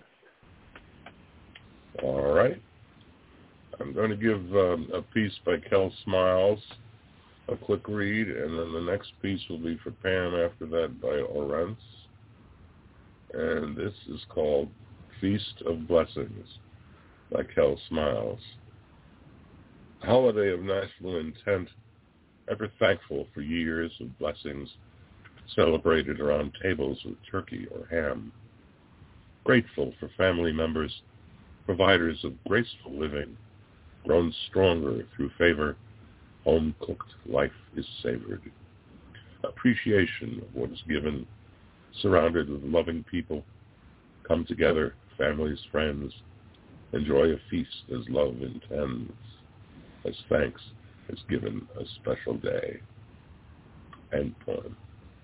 All right. I'm going to give um, a piece by Kel Smiles, a quick read, and then the next piece will be for Pam after that by Orentz. And this is called Feast of Blessings by Kel Smiles. A holiday of national intent, ever thankful for years of blessings celebrated around tables with turkey or ham. Grateful for family members, providers of graceful living, grown stronger through favor, home-cooked life is savored. Appreciation of what is given, surrounded with loving people, come together, families, friends, enjoy a feast as love intends, as thanks is given a special day. End poem.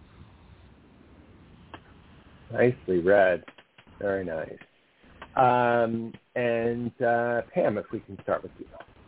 Nicely read. Very nice. Um, and uh, Pam, if we can start with you.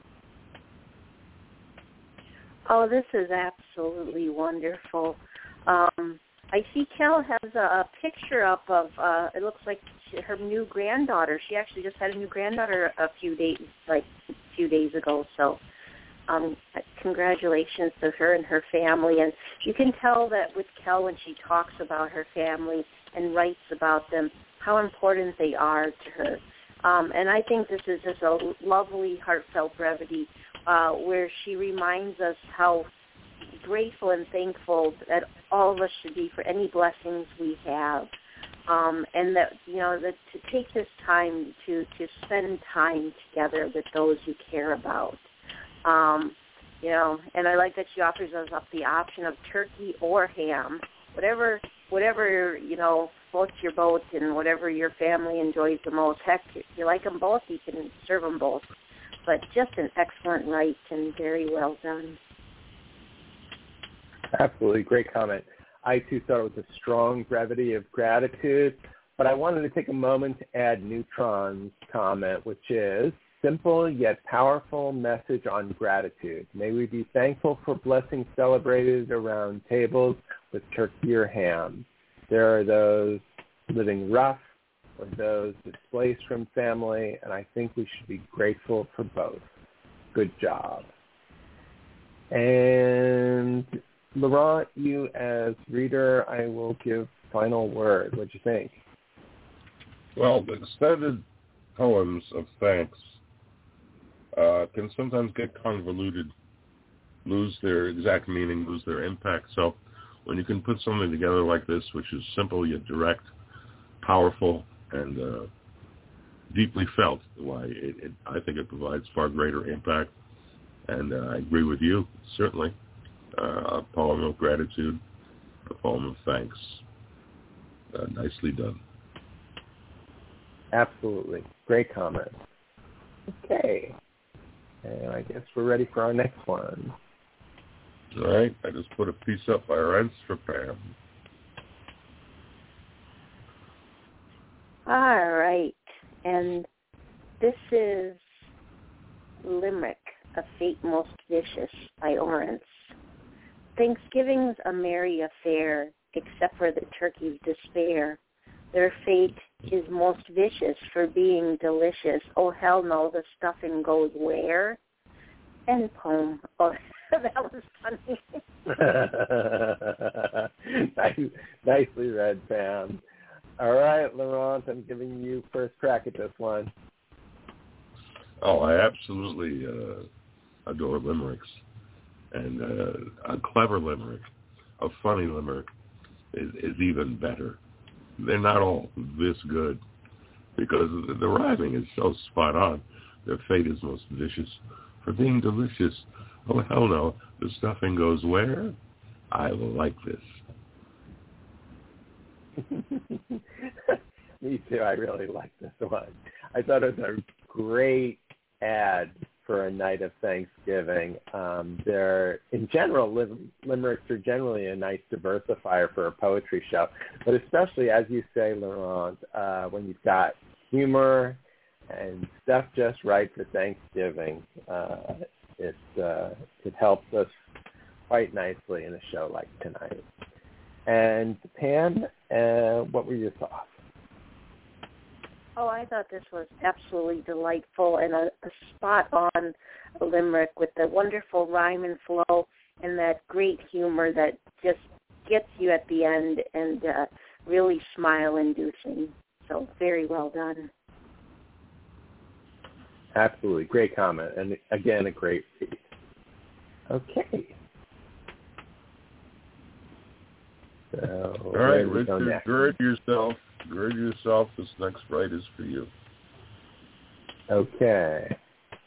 Oh, this is absolutely wonderful. Um, I see Kel has a, a picture up of, uh, it looks like she, her new granddaughter. She actually just had a new granddaughter a few days, like a few days ago. So um, congratulations to her and her family. And you can tell that with Kel when she talks about her family and writes about them, how important they are to her. Um, and I think this is just a lovely, heartfelt brevity uh, where she reminds us how grateful and thankful that all of us should be for any blessings we have. Um, and that, you know, that to take this time to, to spend time together with those you care about. Um, you know, and I like that she offers us up the option of turkey or ham, whatever, whatever, you know, floats your boat and whatever your family enjoys the most. Heck, if you like them both, you can serve them both. But just an excellent rite and very well done. Absolutely. Great comment. I, too, thought it was a strong brevity of gratitude, but I wanted to take a moment to add Neutron's comment, which is, simple yet powerful message on gratitude. May we be thankful for blessings celebrated around tables with turkey or ham. There are those living rough or those displaced from family, and I think we should be grateful for both. Good job. And Laurent, you as reader, I will give final word. What do you think? Well, the extended poems of thanks uh, can sometimes get convoluted, lose their exact meaning, lose their impact. So when you can put something together like this, which is simple yet direct, powerful, and uh, deeply felt, why it, it, I think it provides far greater impact. And uh, I agree with you, certainly. Uh, a poem of gratitude, a poem of thanks. Uh, nicely done. Absolutely. Great comment. Okay. And I guess we're ready for our next one. All right. I just put a piece up by Rents for Pam. All right. And this is Limerick, A Fate Most Vicious by Orance. Thanksgiving's a merry affair, except for the turkey's despair. Their fate is most vicious for being delicious. Oh, hell no, the stuffing goes where? End poem. Oh, that was funny. nice, nicely read, Pam. All right, Laurent, I'm giving you first crack at this one. Oh, I absolutely uh, adore limericks. And uh, a clever limerick, a funny limerick, is, is even better. They're not all this good because the, the rhyming is so spot on. Their fate is most vicious for being delicious. Oh, hell no. The stuffing goes where? I like this. Me too. I really like this one. I thought it was a great ad for a night of Thanksgiving. Um, they're, in general, lim- limericks are generally a nice diversifier for a poetry show, but especially, as you say, Laurent, uh, when you've got humor and stuff just right for Thanksgiving, uh, it, uh, it helps us quite nicely in a show like tonight. And Pam, uh, what were your thoughts? Oh, I thought this was absolutely delightful and a, a spot-on limerick with the wonderful rhyme and flow and that great humor that just gets you at the end and uh, really smile-inducing. So very well done. Absolutely. Great comment. And, again, a great piece. Okay. So, all right, Richard, gird yourself. Gird yourself. This next right is for you. Okay.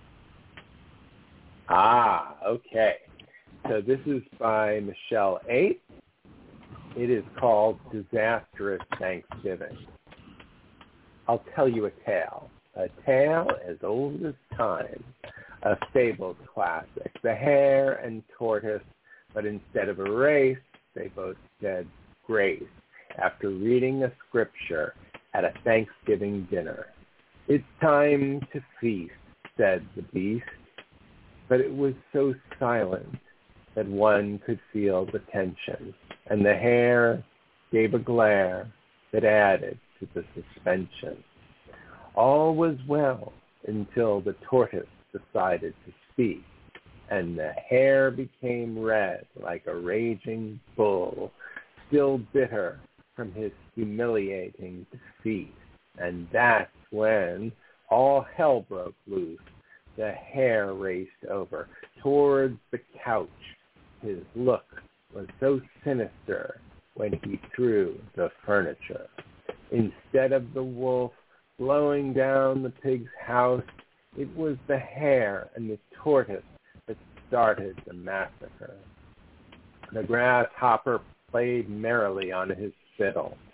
Ah, okay. So this is by Michelle Eight. It is called Disastrous Thanksgiving. I'll tell you a tale. A tale as old as time. A fabled classic. The hare and tortoise, but instead of a race, they both said grace after reading a scripture at a Thanksgiving dinner. It's time to feast, said the beast, but it was so silent that one could feel the tension, and the hare gave a glare that added to the suspension. All was well until the tortoise decided to speak, and the hare became red like a raging bull, still bitter from his humiliating defeat. And that's when all hell broke loose. The hare raced over towards the couch. His look was so sinister when he threw the furniture. Instead of the wolf blowing down the pig's house, it was the hare and the tortoise that started the massacre. The grasshopper played merrily on his fiddle.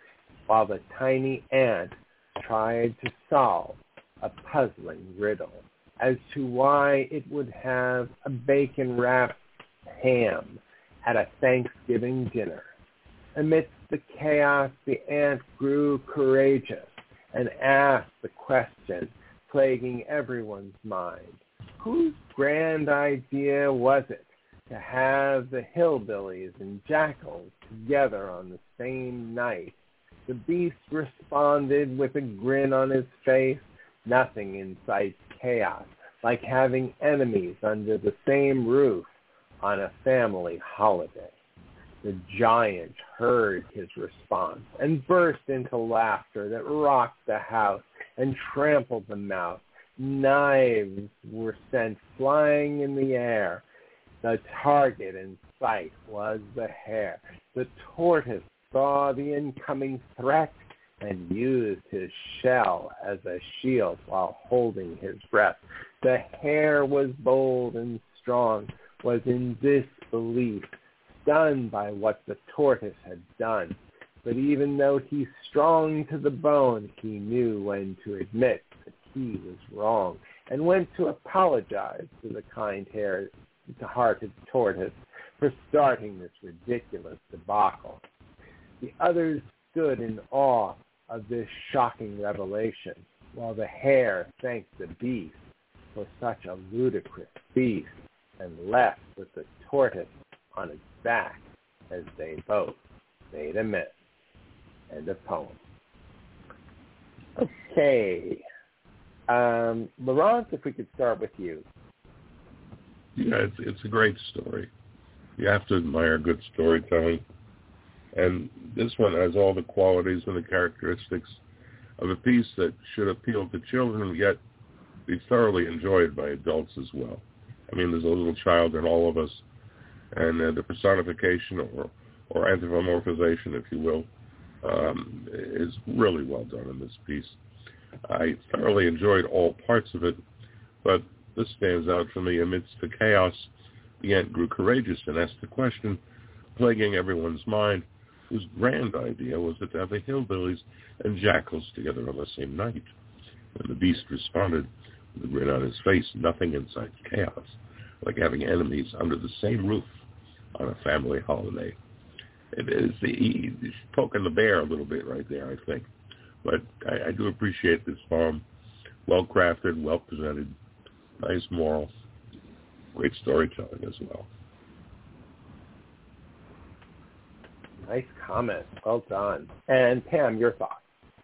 while the tiny ant tried to solve a puzzling riddle as to why it would have a bacon-wrapped ham at a Thanksgiving dinner. Amidst the chaos, the ant grew courageous and asked the question plaguing everyone's mind. Whose grand idea was it to have the hillbillies and jackals together on the same night? The beast responded with a grin on his face. Nothing incites chaos like having enemies under the same roof on a family holiday. The giant heard his response and burst into laughter that rocked the house and trampled the mouse. Knives were sent flying in the air. The target in sight was the hare. The tortoise saw the incoming threat and used his shell as a shield while holding his breath. The hare was bold and strong, was in disbelief, stunned by what the tortoise had done. But even though he's strong to the bone, he knew when to admit that he was wrong and when to apologize to the kind-hearted tortoise for starting this ridiculous debacle. The others stood in awe of this shocking revelation, while the hare thanked the beast for such a ludicrous feast and left with the tortoise on its back as they both made amends. End of poem. Okay. Um, Laurence, if we could start with you. Yeah, it's, it's a great story. You have to admire good storytelling. And this one has all the qualities and the characteristics of a piece that should appeal to children, yet be thoroughly enjoyed by adults as well. I mean, there's a little child in all of us, and uh, the personification or, or anthropomorphization, if you will, um, is really well done in this piece. I thoroughly enjoyed all parts of it, but this stands out for me. Amidst the chaos, the ant grew courageous and asked the question, plaguing everyone's mind, whose grand idea was it to have the hillbillies and jackals together on the same night. And the beast responded with a grin on his face, nothing incites chaos like having enemies under the same roof on a family holiday. It is the, he's poking the bear a little bit right there, I think. But I, I do appreciate this poem. Well-crafted, well-presented, nice moral, great storytelling as well. Nice comment. Well done. And Pam, your thoughts?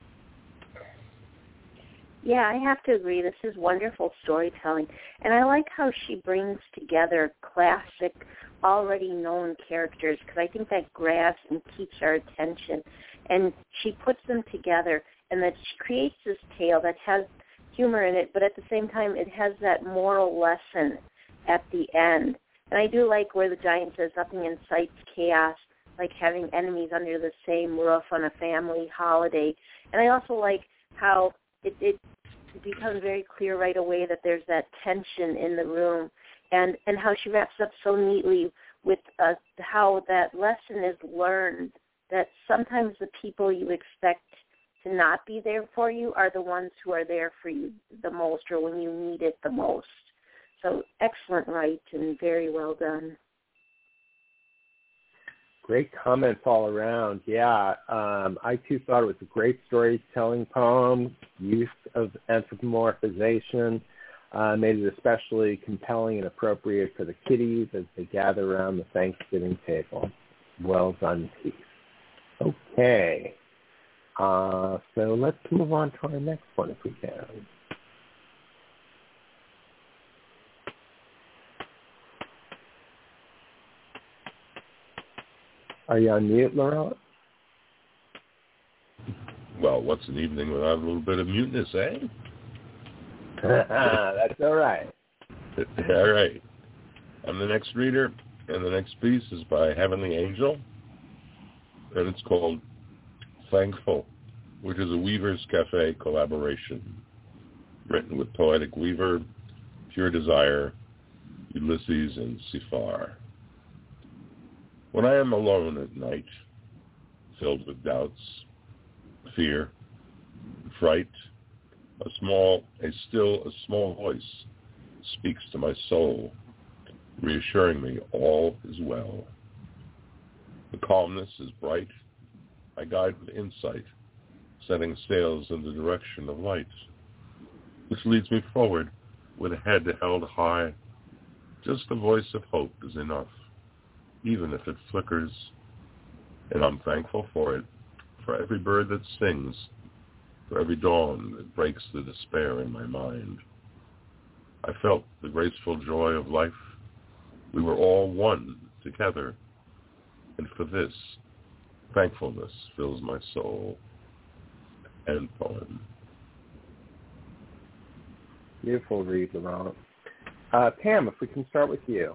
Yeah, I have to agree. This is wonderful storytelling. And I like how she brings together classic, already known characters, because I think that grabs and keeps our attention. And she puts them together, and that she creates this tale that has humor in it, but at the same time it has that moral lesson at the end. And I do like where the giant says nothing incites chaos like having enemies under the same roof on a family holiday. And I also like how it, it becomes very clear right away that there's that tension in the room, and, and how she wraps up so neatly with uh, how that lesson is learned, that sometimes the people you expect to not be there for you are the ones who are there for you the most, or when you need it the most. So excellent write and very well done. Great comments all around. Yeah, um, I too thought it was a great storytelling poem. Use of anthropomorphization uh, made it especially compelling and appropriate for the kiddies as they gather around the Thanksgiving table. Well done piece. Okay, uh, so let's move on to our next one if we can. Are you on mute, Laurent? Well, what's an evening without a little bit of muteness, eh? That's all right. All right. I'm the next reader, and the next piece is by Heavenly Angel, and it's called Thankful, which is a Weaver's Cafe collaboration, written with Poetic Weaver, Pure Desire, Ulysses, and Sifar. When I am alone at night, filled with doubts, fear, fright, a small, a still, a small voice speaks to my soul, reassuring me all is well. The calmness is bright. I guide with insight, setting sails in the direction of light, which leads me forward with a head held high. Just the voice of hope is enough, even if it flickers, and I'm thankful for it, for every bird that sings, for every dawn that breaks the despair in my mind. I felt the graceful joy of life. We were all one together, and for this, thankfulness fills my soul. End poem. Beautiful read, Laurent. Uh, Pam, if we can start with you.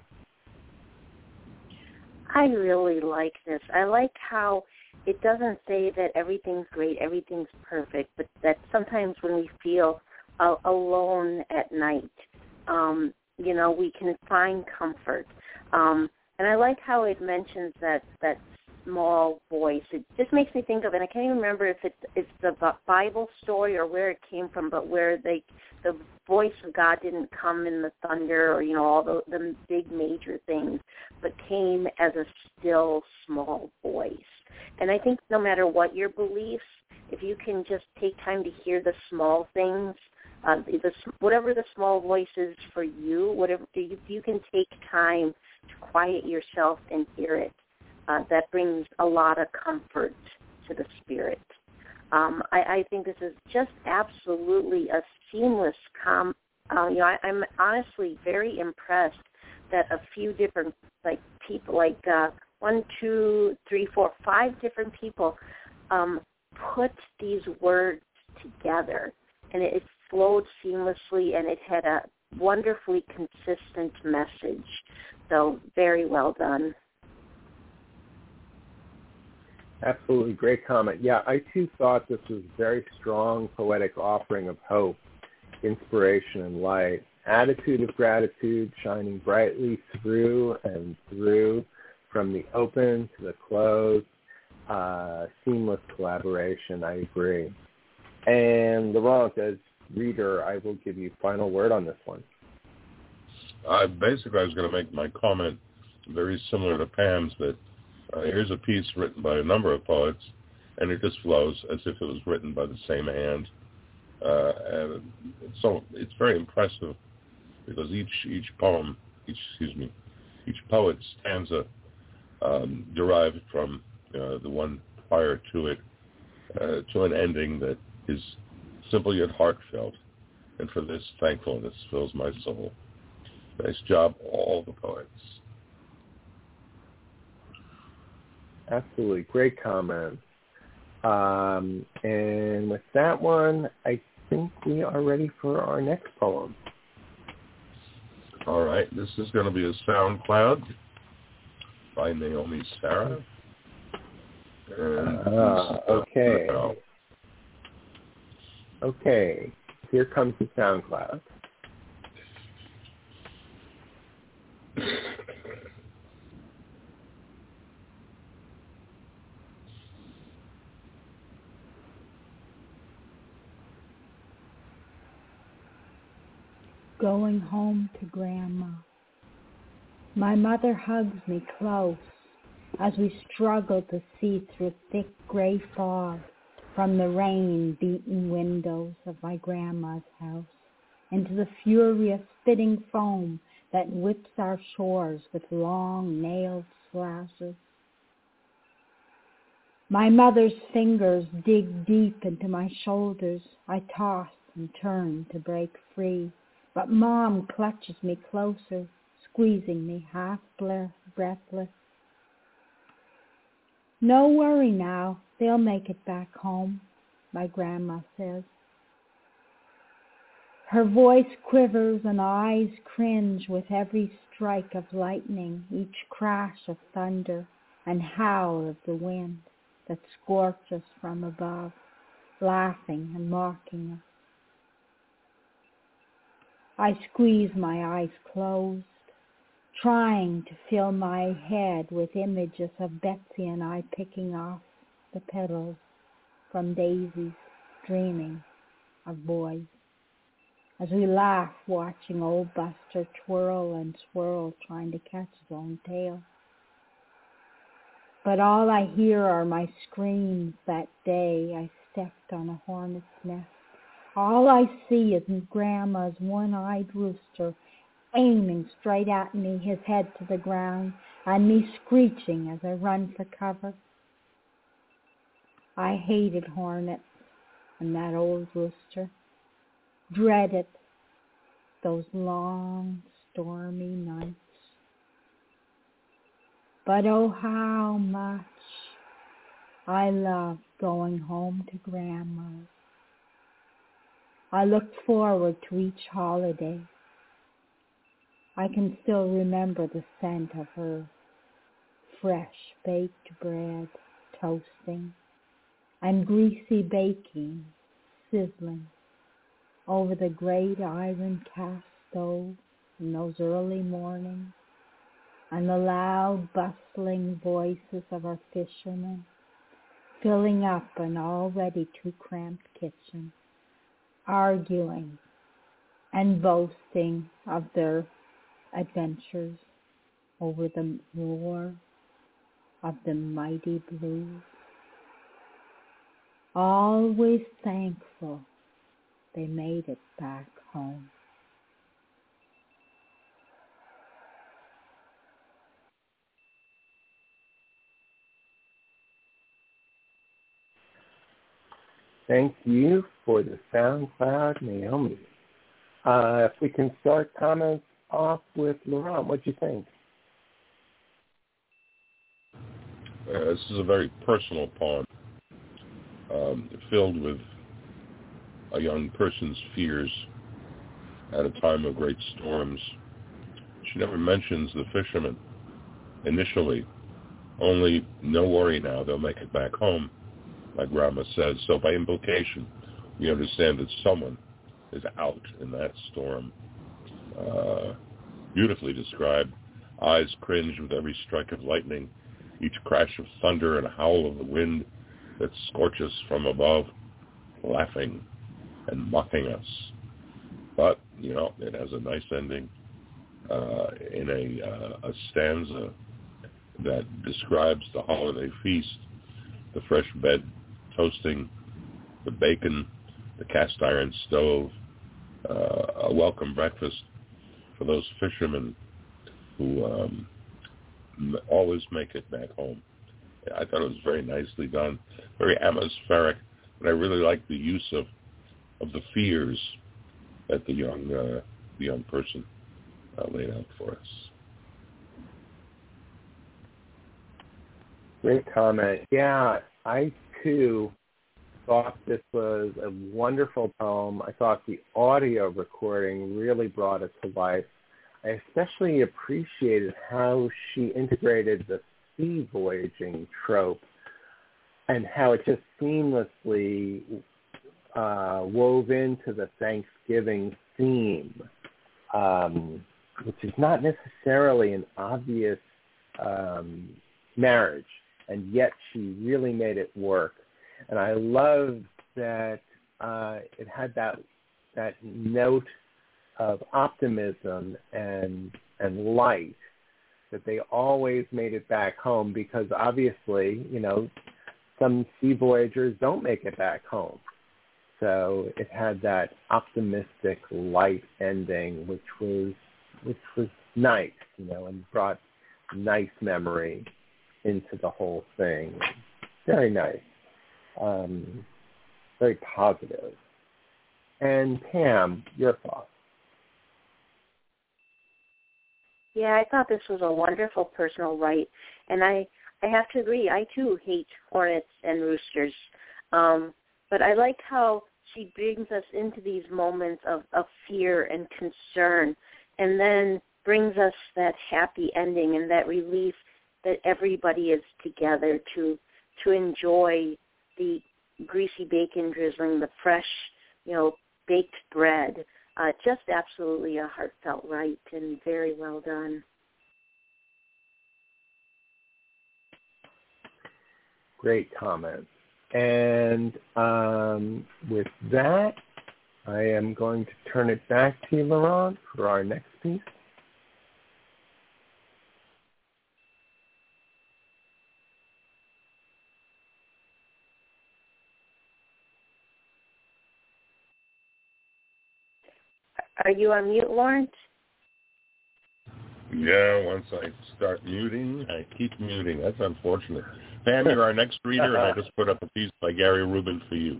I really like this. I like how it doesn't say that everything's great, everything's perfect, but that sometimes when we feel uh, alone at night, um, you know, we can find comfort. Um, and I like how it mentions that, that small voice. It just makes me think of, and I can't even remember if it's, it's the Bible story or where it came from, but where they, the voice of God didn't come in the thunder or, you know, all the, the big major things, but came as a still small voice. And I think no matter what your beliefs, if you can just take time to hear the small things, uh, the, whatever the small voice is for you, whatever you, you can take time to quiet yourself and hear it. Uh, that brings a lot of comfort to the spirit. Um, I, I think this is just absolutely a seamless com. Uh, you know, I, I'm honestly very impressed that a few different like people, like uh, one, two, three, four, five different people, um, put these words together, and it, it flowed seamlessly, and it had a wonderfully consistent message. So very well done. Absolutely, great comment. Yeah, I too thought this was a very strong poetic offering of hope, inspiration, and light. Attitude of gratitude shining brightly through and through, from the open to the close. Uh, seamless collaboration, I agree. And Laurent, as reader, I will give you final word on this one. Uh, basically, I was going to make my comment very similar to Pam's, that Uh, here's a piece written by a number of poets, and it just flows as if it was written by the same hand. Uh, and so it's very impressive because each each poem, each excuse me, each poet's stanza um, derived from uh, the one prior to it uh, to an ending that is simple yet heartfelt. And for this, thankfulness fills my soul. Nice job, all the poets. Absolutely. Great comment. Um, and with that one, I think we are ready for our next poem. All right. This is going to be a SoundCloud by Naomi Sarah. And uh, okay. Okay. Here comes the SoundCloud. Going home to Grandma. My mother hugs me close as we struggle to see through thick gray fog from the rain-beaten windows of my grandma's house into the furious spitting foam that whips our shores with long nailed slashes. My mother's fingers dig deep into my shoulders. I toss and turn to break free. But Mom clutches me closer, squeezing me half breathless. No worry now, they'll make it back home, my grandma says. Her voice quivers and eyes cringe with every strike of lightning, each crash of thunder and howl of the wind that scorches from above, laughing and mocking us. I squeeze my eyes closed, trying to fill my head with images of Betsy and I picking off the petals from daisies, dreaming of boys. As we laugh watching old Buster twirl and swirl trying to catch his own tail. But all I hear are my screams that day I stepped on a hornet's nest. All I see is Grandma's one-eyed rooster aiming straight at me, his head to the ground, and me screeching as I run for cover. I hated hornets and that old rooster, dreaded those long, stormy nights. But oh, how much I loved going home to Grandma's. I looked forward to each holiday. I can still remember the scent of her fresh baked bread toasting and greasy baking sizzling over the great iron cast stove in those early mornings, and the loud bustling voices of our fishermen filling up an already too cramped kitchen, arguing and boasting of their adventures over the roar of the mighty blues. Always thankful they made it back home. Thank you for the SoundCloud, Naomi. Uh, if we can start comments off with Laurent, what do you think? Uh, this is a very personal poem, um, filled with a young person's fears at a time of great storms. She never mentions the fishermen initially, only no worry now, they'll make it back home, like Grandma says. So by implication, we understand that someone is out in that storm. Uh, beautifully described. Eyes cringe with every strike of lightning, each crash of thunder and howl of the wind that scorches from above, laughing and mocking us. But, you know, it has a nice ending uh, in a, uh, a stanza that describes the holiday feast, the fresh bed toasting, the bacon, the cast iron stove, uh, a welcome breakfast for those fishermen who um, always make it back home. I thought it was very nicely done, very atmospheric, but I really like the use of, of the fears that the young uh, the young person uh, laid out for us. Great comment. Yeah, I too thought this was a wonderful poem. I thought the audio recording really brought it to life. I especially appreciated how she integrated the sea voyaging trope and how it just seamlessly uh, wove into the Thanksgiving theme, um, which is not necessarily an obvious um, marriage, and yet she really made it work. And I love that uh, it had that that note of optimism and and light, that they always made it back home, because obviously, you know, some sea voyagers don't make it back home. So it had that optimistic light ending, which was which was nice, you know, and brought nice memory into the whole thing. Very nice. Um, very positive. And Pam, your thoughts? Yeah, I thought this was a wonderful personal right, and I, I have to agree. I too hate hornets and roosters, um, but I like how she brings us into these moments of, of fear and concern, and then brings us that happy ending and that relief that everybody is together to to enjoy the greasy bacon drizzling, the fresh, you know, baked bread. Uh, just absolutely a heartfelt right and very well done. Great comment. And um, with that, I am going to turn it back to you, Laurent, for our next piece. Are you on mute, Lawrence? Yeah, once I start muting, I keep muting. That's unfortunate. Pam, you're our next reader, and I just put up a piece by Gary Rubin for you.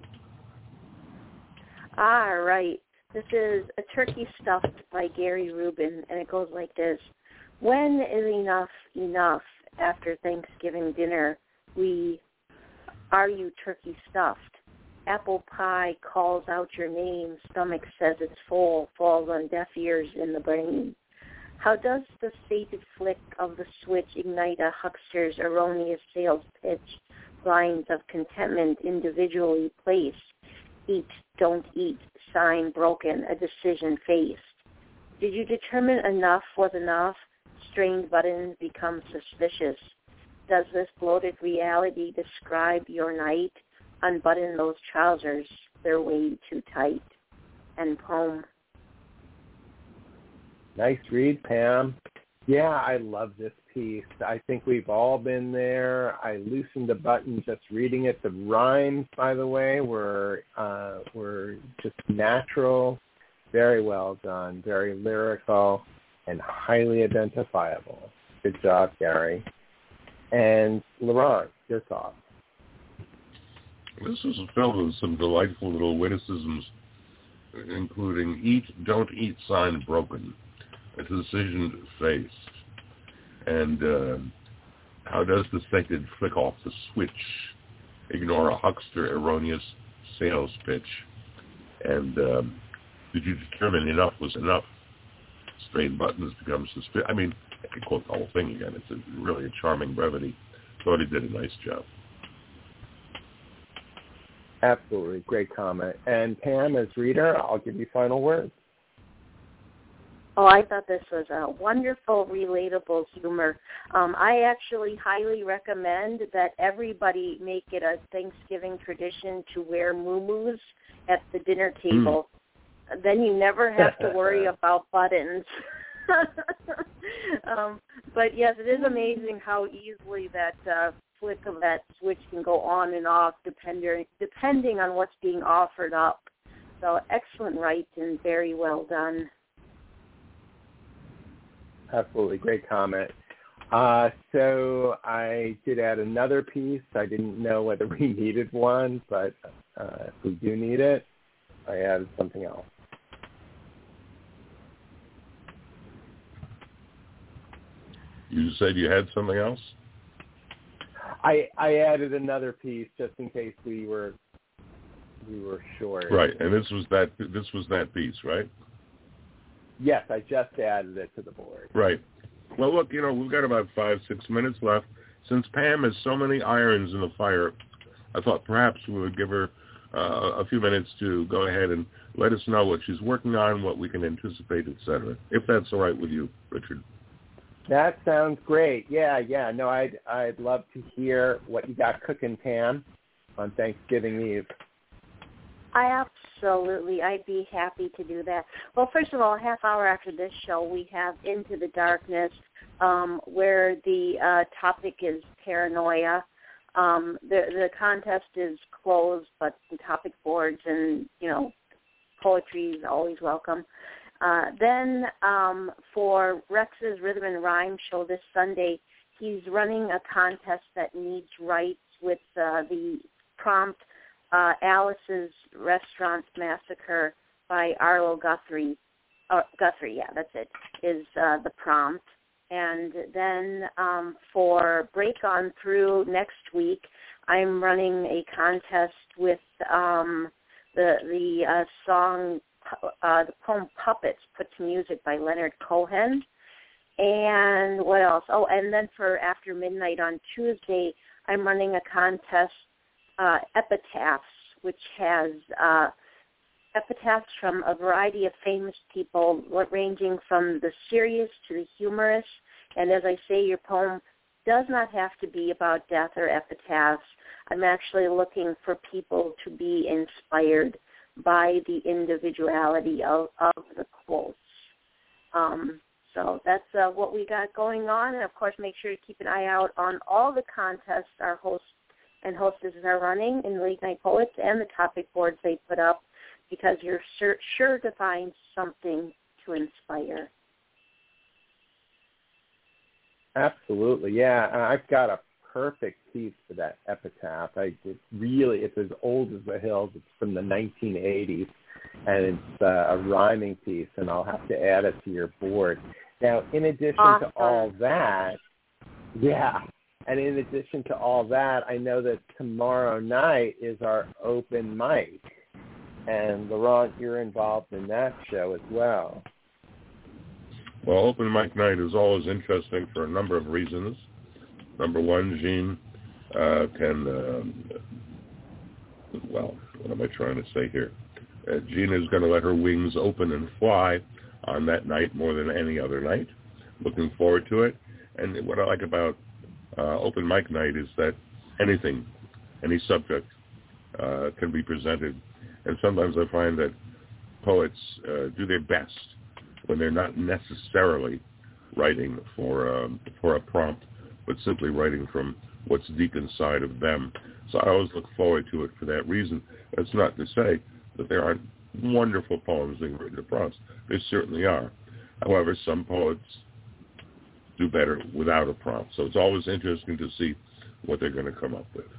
All right. This is A Turkey Stuffed by Gary Rubin, and it goes like this. When is enough enough after Thanksgiving dinner? We, are you turkey stuffed? Apple pie calls out your name, stomach says it's full, falls on deaf ears in the brain. How does the stated flick of the switch ignite a huckster's erroneous sales pitch, lines of contentment individually placed? Eat, don't eat, sign broken, a decision faced. Did you determine enough was enough? Strained buttons become suspicious. Does this bloated reality describe your night? Unbutton those trousers, they're way too tight. And poem. Nice read, Pam. Yeah, I love this piece. I think we've all been there. I loosened the button just reading it. The rhymes, by the way, were uh, were just natural, very well done, very lyrical, and highly identifiable. Good job, Gary. And Laurent, your thoughts? This was filled with some delightful little witticisms, including eat, don't eat sign broken, a decision faced, and uh, how does the stated flick off the switch, ignore a huckster erroneous sales pitch, and um, did you determine enough was enough? Strained buttons become suspicious. I mean, I could quote the whole thing again. It's a, really a charming brevity. Thought he did a nice job. Absolutely. Great comment. And Pam, as reader, I'll give you final words. Oh, I thought this was a wonderful, relatable humor. Um, I actually highly recommend that everybody make it a Thanksgiving tradition to wear muumuus at the dinner table. Mm. Then you never have to worry about buttons. um, but, yes, it is amazing how easily that uh, flick of that switch can go on and off depending, depending on what's being offered up. So excellent writing, very well done. Absolutely. Great comment. Uh, so I did add another piece. I didn't know whether we needed one, but uh, if we do need it, I added something else. You said you had something else? I I added another piece just in case we were we were short. Right, and this was that this was that piece, right? Yes, I just added it to the board. Right. Well, look, you know, we've got about five, six minutes left. Since Pam has so many irons in the fire, I thought perhaps we would give her uh, a few minutes to go ahead and let us know what she's working on, what we can anticipate, et cetera, if that's all right with you, Richard. That sounds great. Yeah, yeah. No, I'd, I'd love to hear what you got cooking, Pam, on Thanksgiving Eve. I absolutely, I'd be happy to do that. Well, first of all, a half hour after this show, we have Into the Darkness, um, where the uh, topic is paranoia. Um, the the contest is closed, but the topic boards and, you know, poetry is always welcome. Uh, then um, for Rex's Rhythm and Rhyme show this Sunday, he's running a contest that needs rights with uh, the prompt Uh, Alice's Restaurant Massacre by Arlo Guthrie. Uh, Guthrie, yeah, that's it, is uh, the prompt. And then um, for Break On Through next week, I'm running a contest with um, the the uh, song, uh, the poem Puppets put to music by Leonard Cohen. And what else? Oh, and then for After Midnight on Tuesday, I'm running a contest, Uh, epitaphs, which has uh, epitaphs from a variety of famous people, ranging from the serious to the humorous. And as I say, your poem does not have to be about death or epitaphs. I'm actually looking for people to be inspired by the individuality of, of the quotes. Um, so that's uh, what we got going on. And, of course, make sure to keep an eye out on all the contests our hosts and hostesses are running in Late Night Poets and the topic boards they put up, because you're sure, sure to find something to inspire. Absolutely, yeah. I've got a perfect piece for that epitaph. I it really, it's as old as the hills. It's from the nineteen eighties, and it's uh, a rhyming piece, and I'll have to add it to your board. Now, in addition awesome. to all that, yeah, and in addition to all that, I know that tomorrow night is our open mic, and Laurent, you're involved in that show as well. Well, open mic night is always interesting for a number of reasons. Number one, Jean uh, can, um, well, what am I trying to say here? Uh, Jean is going to let her wings open and fly on that night more than any other night. Looking forward to it. And what I like about uh, open mic night is that anything, any subject uh, can be presented. And sometimes I find that poets uh, do their best when they're not necessarily writing for um, for a prompt, but simply writing from what's deep inside of them. So I always look forward to it for that reason. That's not to say that there aren't wonderful poems being written to prompts. There certainly are. However, some poets do better without a prompt. So it's always interesting to see what they're going to come up with.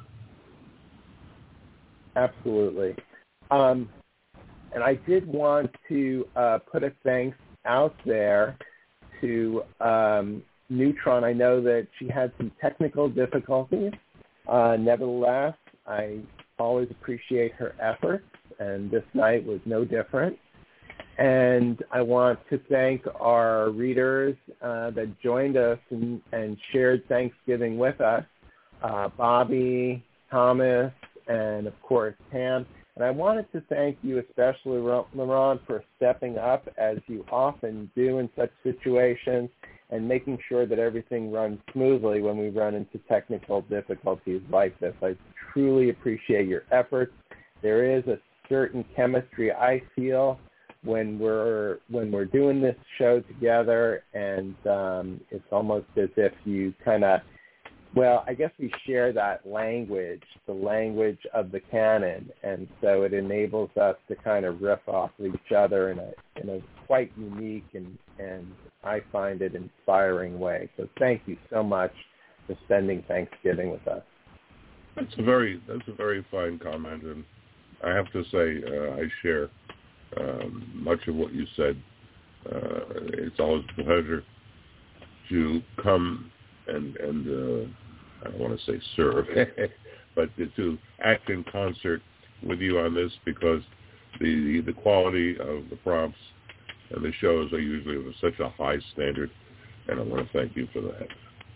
Absolutely. Um, and I did want to uh, put a thanks out there to um, Neutron. I know that she had some technical difficulties. Uh, nevertheless, I always appreciate her efforts, and this night was no different. And I want to thank our readers uh, that joined us and, and shared Thanksgiving with us, uh, Bobby, Thomas, and, of course, Pam. And I wanted to thank you especially, Laurent, for stepping up, as you often do in such situations, and making sure that everything runs smoothly when we run into technical difficulties like this. I truly appreciate your efforts. There is a certain chemistry I feel when we're when we're doing this show together, and um, it's almost as if you kind of, well, I guess we share that language, the language of the canon, and so it enables us to kind of riff off of each other in a in a quite unique and, and I find it inspiring way. So thank you so much for spending Thanksgiving with us. That's a very that's a very fine comment, and I have to say uh, I share um, much of what you said. Uh, it's always a pleasure to come and and uh, I don't want to say serve, but to act in concert with you on this, because the the quality of the prompts and the shows are usually of such a high standard, and I want to thank you for that.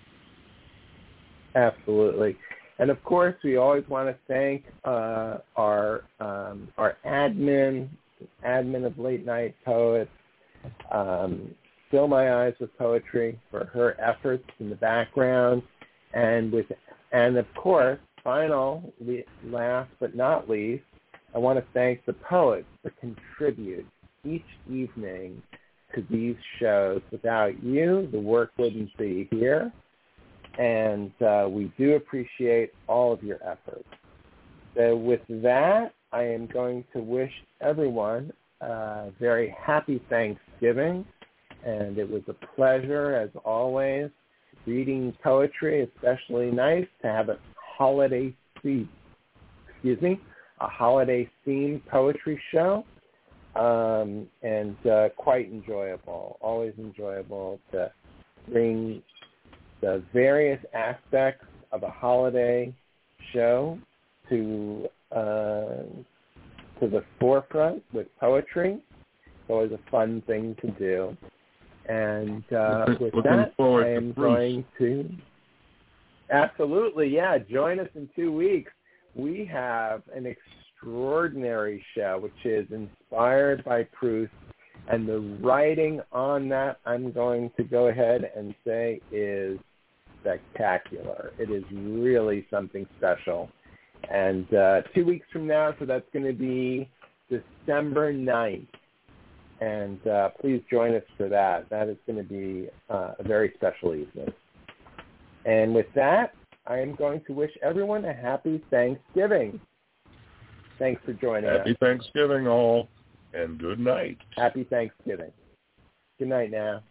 Absolutely. And of course, we always want to thank uh, our um, our admin, admin of Late Night Poets, um, Fill My Eyes with Poetry, for her efforts in the background, and with and of course, final, last but not least, I want to thank the poets that contribute each evening to these shows. Without you, the work wouldn't be here. And uh, we do appreciate all of your efforts. So with that, I am going to wish everyone a very happy Thanksgiving. And it was a pleasure, as always, reading poetry. Especially nice to have a holiday theme, excuse me, a holiday-themed poetry show. Um, and uh, quite enjoyable, always enjoyable to bring the various aspects of a holiday show to uh, to the forefront with poetry. It's always a fun thing to do. And uh, with Looking that, forward I am to Bruce. going to... Absolutely, yeah. Join us in two weeks. We have an extraordinary show, which is inspired by Proust, and the writing on that, I'm going to go ahead and say, is spectacular. It is really something special. And uh, two weeks from now, so that's going to be December ninth. And uh, please join us for that. That is going to be uh, a very special evening. And with that, I am going to wish everyone a happy Thanksgiving. Thanks for joining happy us. Happy Thanksgiving all, and good night. Happy Thanksgiving. Good night now.